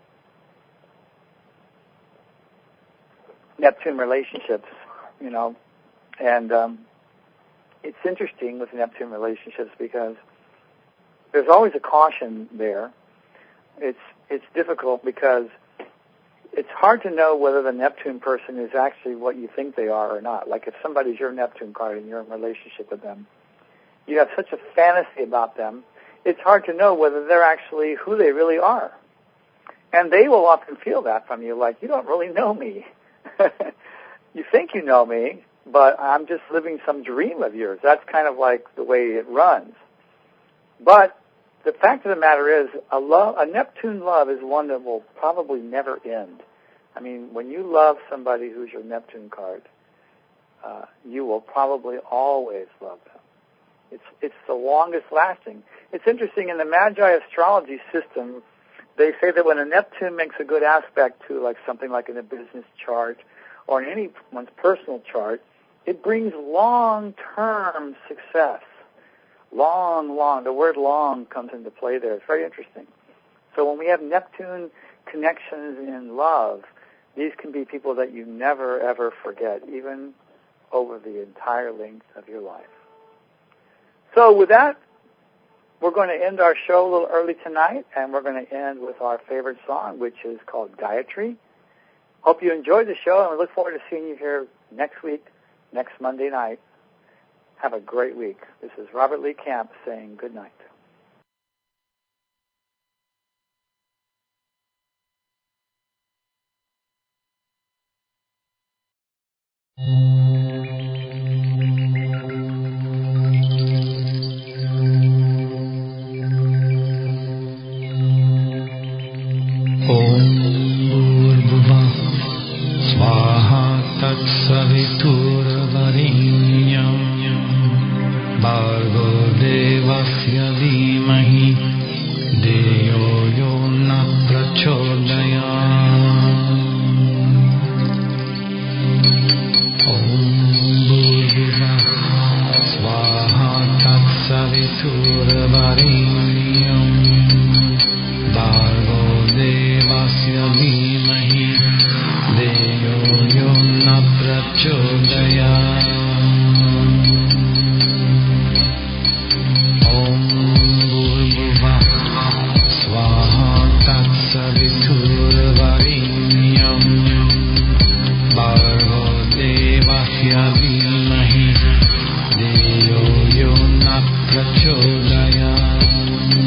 relationships, you know, and it's interesting with Neptune relationships because there's always a caution there. It's difficult because it's hard to know whether the Neptune person is actually what you think they are or not. Like if somebody's your Neptune card and you're in a relationship with them, you have such a fantasy about them, it's hard to know whether they're actually who they really are. And they will often feel that from you, like, you don't really know me. You think you know me, but I'm just living some dream of yours. That's kind of like the way it runs. But the fact of the matter is, a Neptune love is one that will probably never end. I mean, when you love somebody who's your Neptune card, you will probably always love them. It's the longest lasting. It's interesting, in the Magi astrology system, they say that when a Neptune makes a good aspect to like something like in a business chart or in anyone's personal chart, it brings long-term success. Long. The word long comes into play there. It's very interesting. So when we have Neptune connections in love, these can be people that you never, ever forget, even over the entire length of your life. So with that, we're going to end our show a little early tonight, and we're going to end with our favorite song, which is called Gayatri. Hope you enjoyed the show, and we look forward to seeing you here next week, next Monday night. Have a great week. This is Robert Lee Camp saying good night. Prachodaya.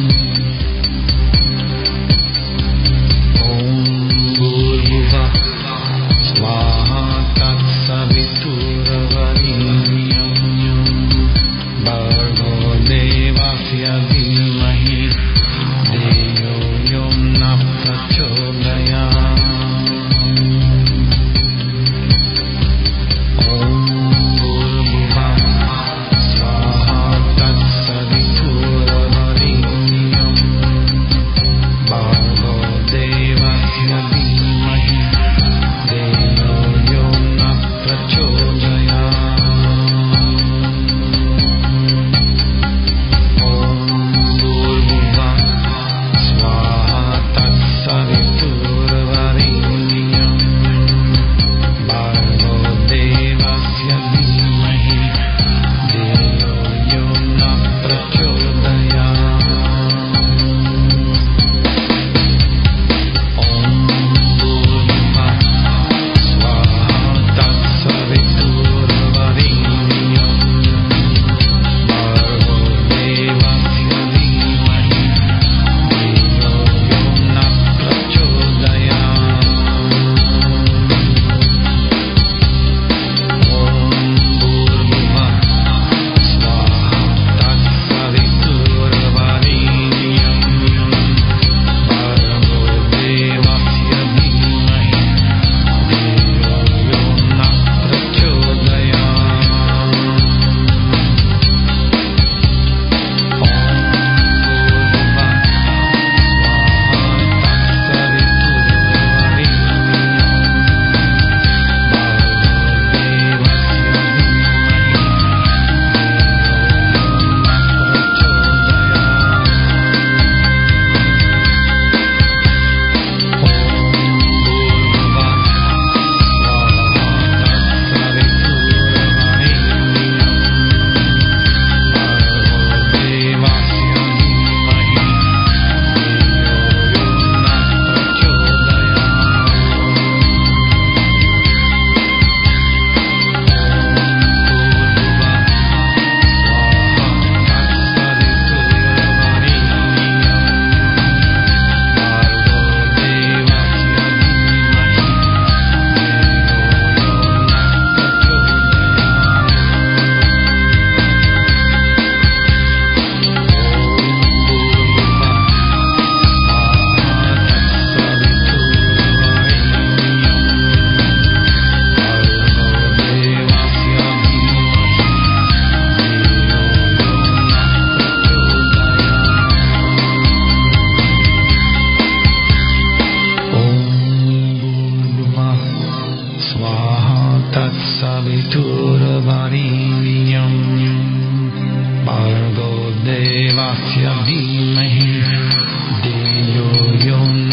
धीमहि धियो यो न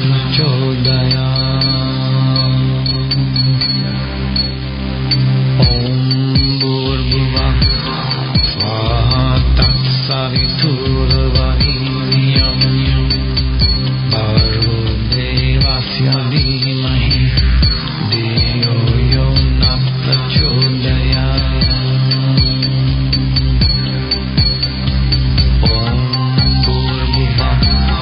प्रचोदयात्। ॐ भूर्भुवः स्वः तत्सवितुर्वरेण्यं भर्गो देवस्य धीमहि धियो यो न प्रचोदयात्। ॐ भूर्भुवः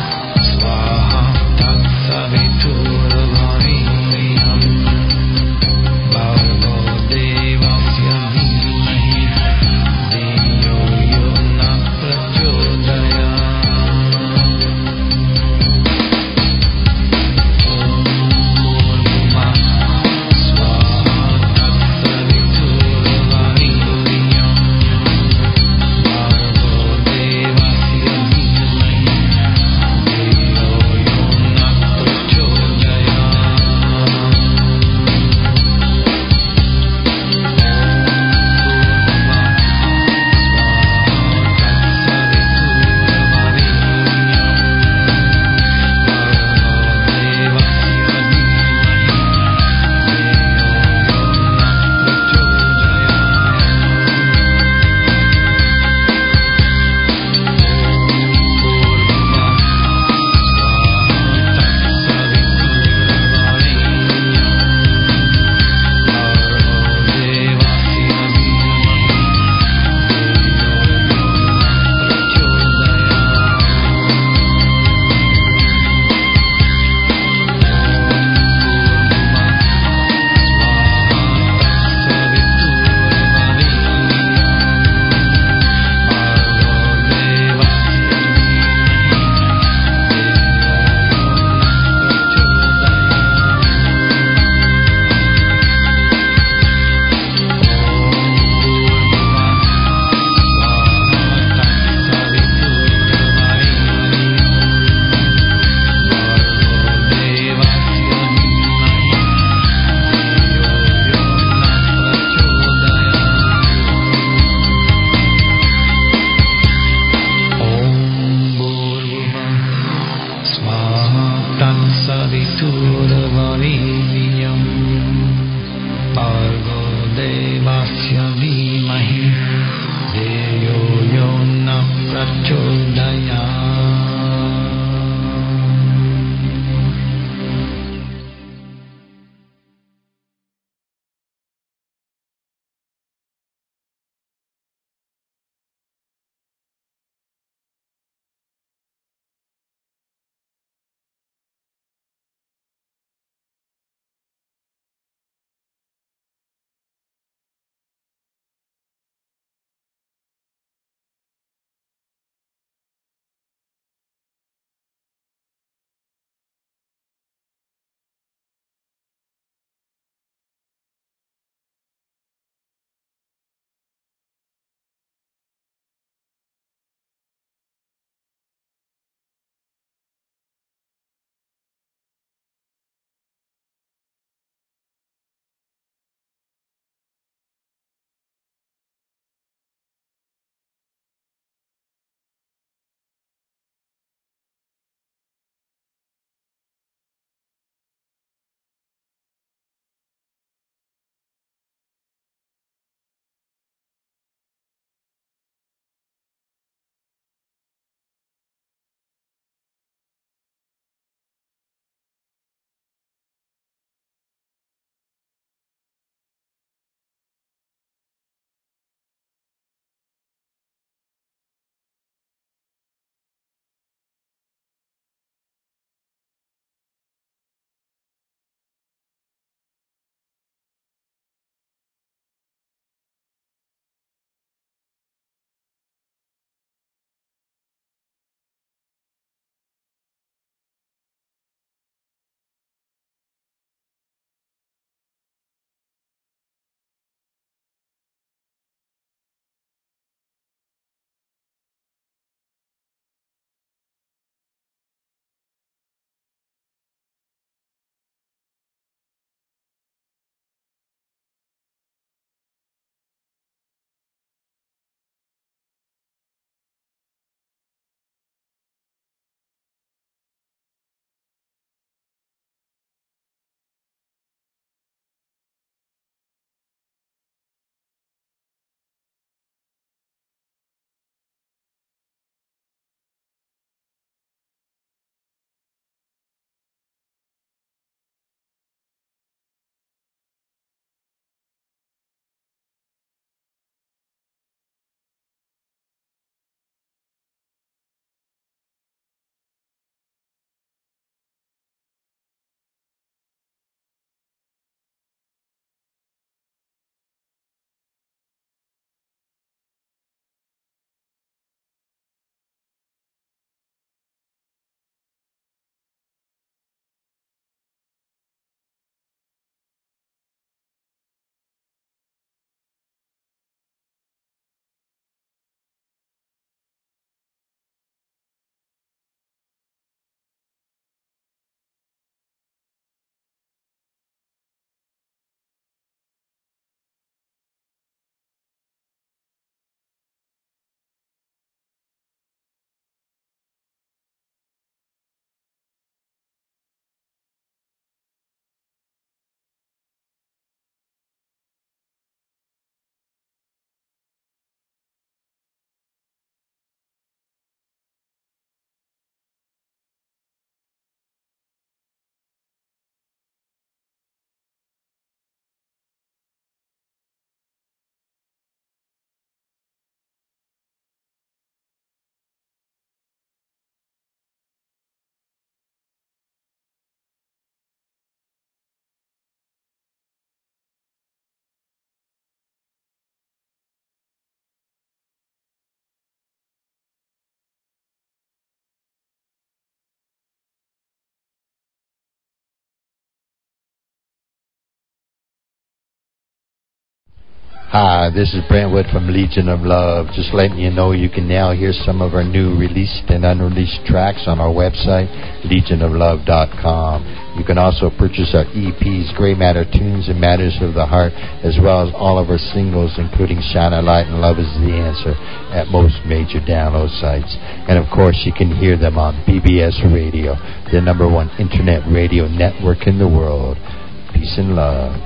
Hi, this is Brentwood from Legion of Love. Just letting you know you can now hear some of our new released and unreleased tracks on our website, legionoflove.com. You can also purchase our EPs, Gray Matter Tunes and Matters of the Heart, as well as all of our singles, including Shine a Light and Love is the Answer, at most major download sites. And, of course, you can hear them on BBS Radio, the #1 internet radio network in the world. Peace and love.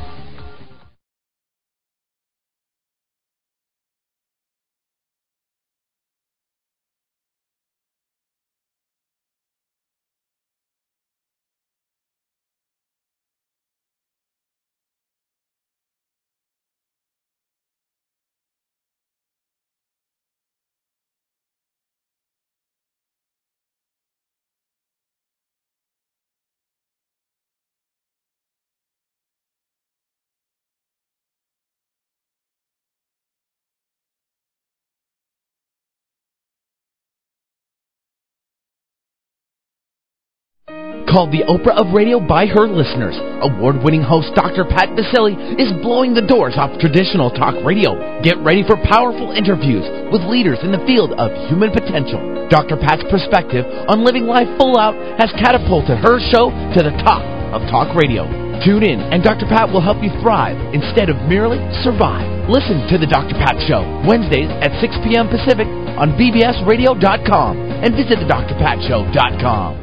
Called the Oprah of Radio by her listeners, award-winning host Dr. Pat Baccili is blowing the doors off traditional talk radio. Get ready for powerful interviews with leaders in the field of human potential. Dr. Pat's perspective on living life full out has catapulted her show to the top of talk radio. Tune in, and Dr. Pat will help you thrive instead of merely survive. Listen to The Dr. Pat Show, Wednesdays at 6 p.m. Pacific on bbsradio.com, and visit thedrpatshow.com.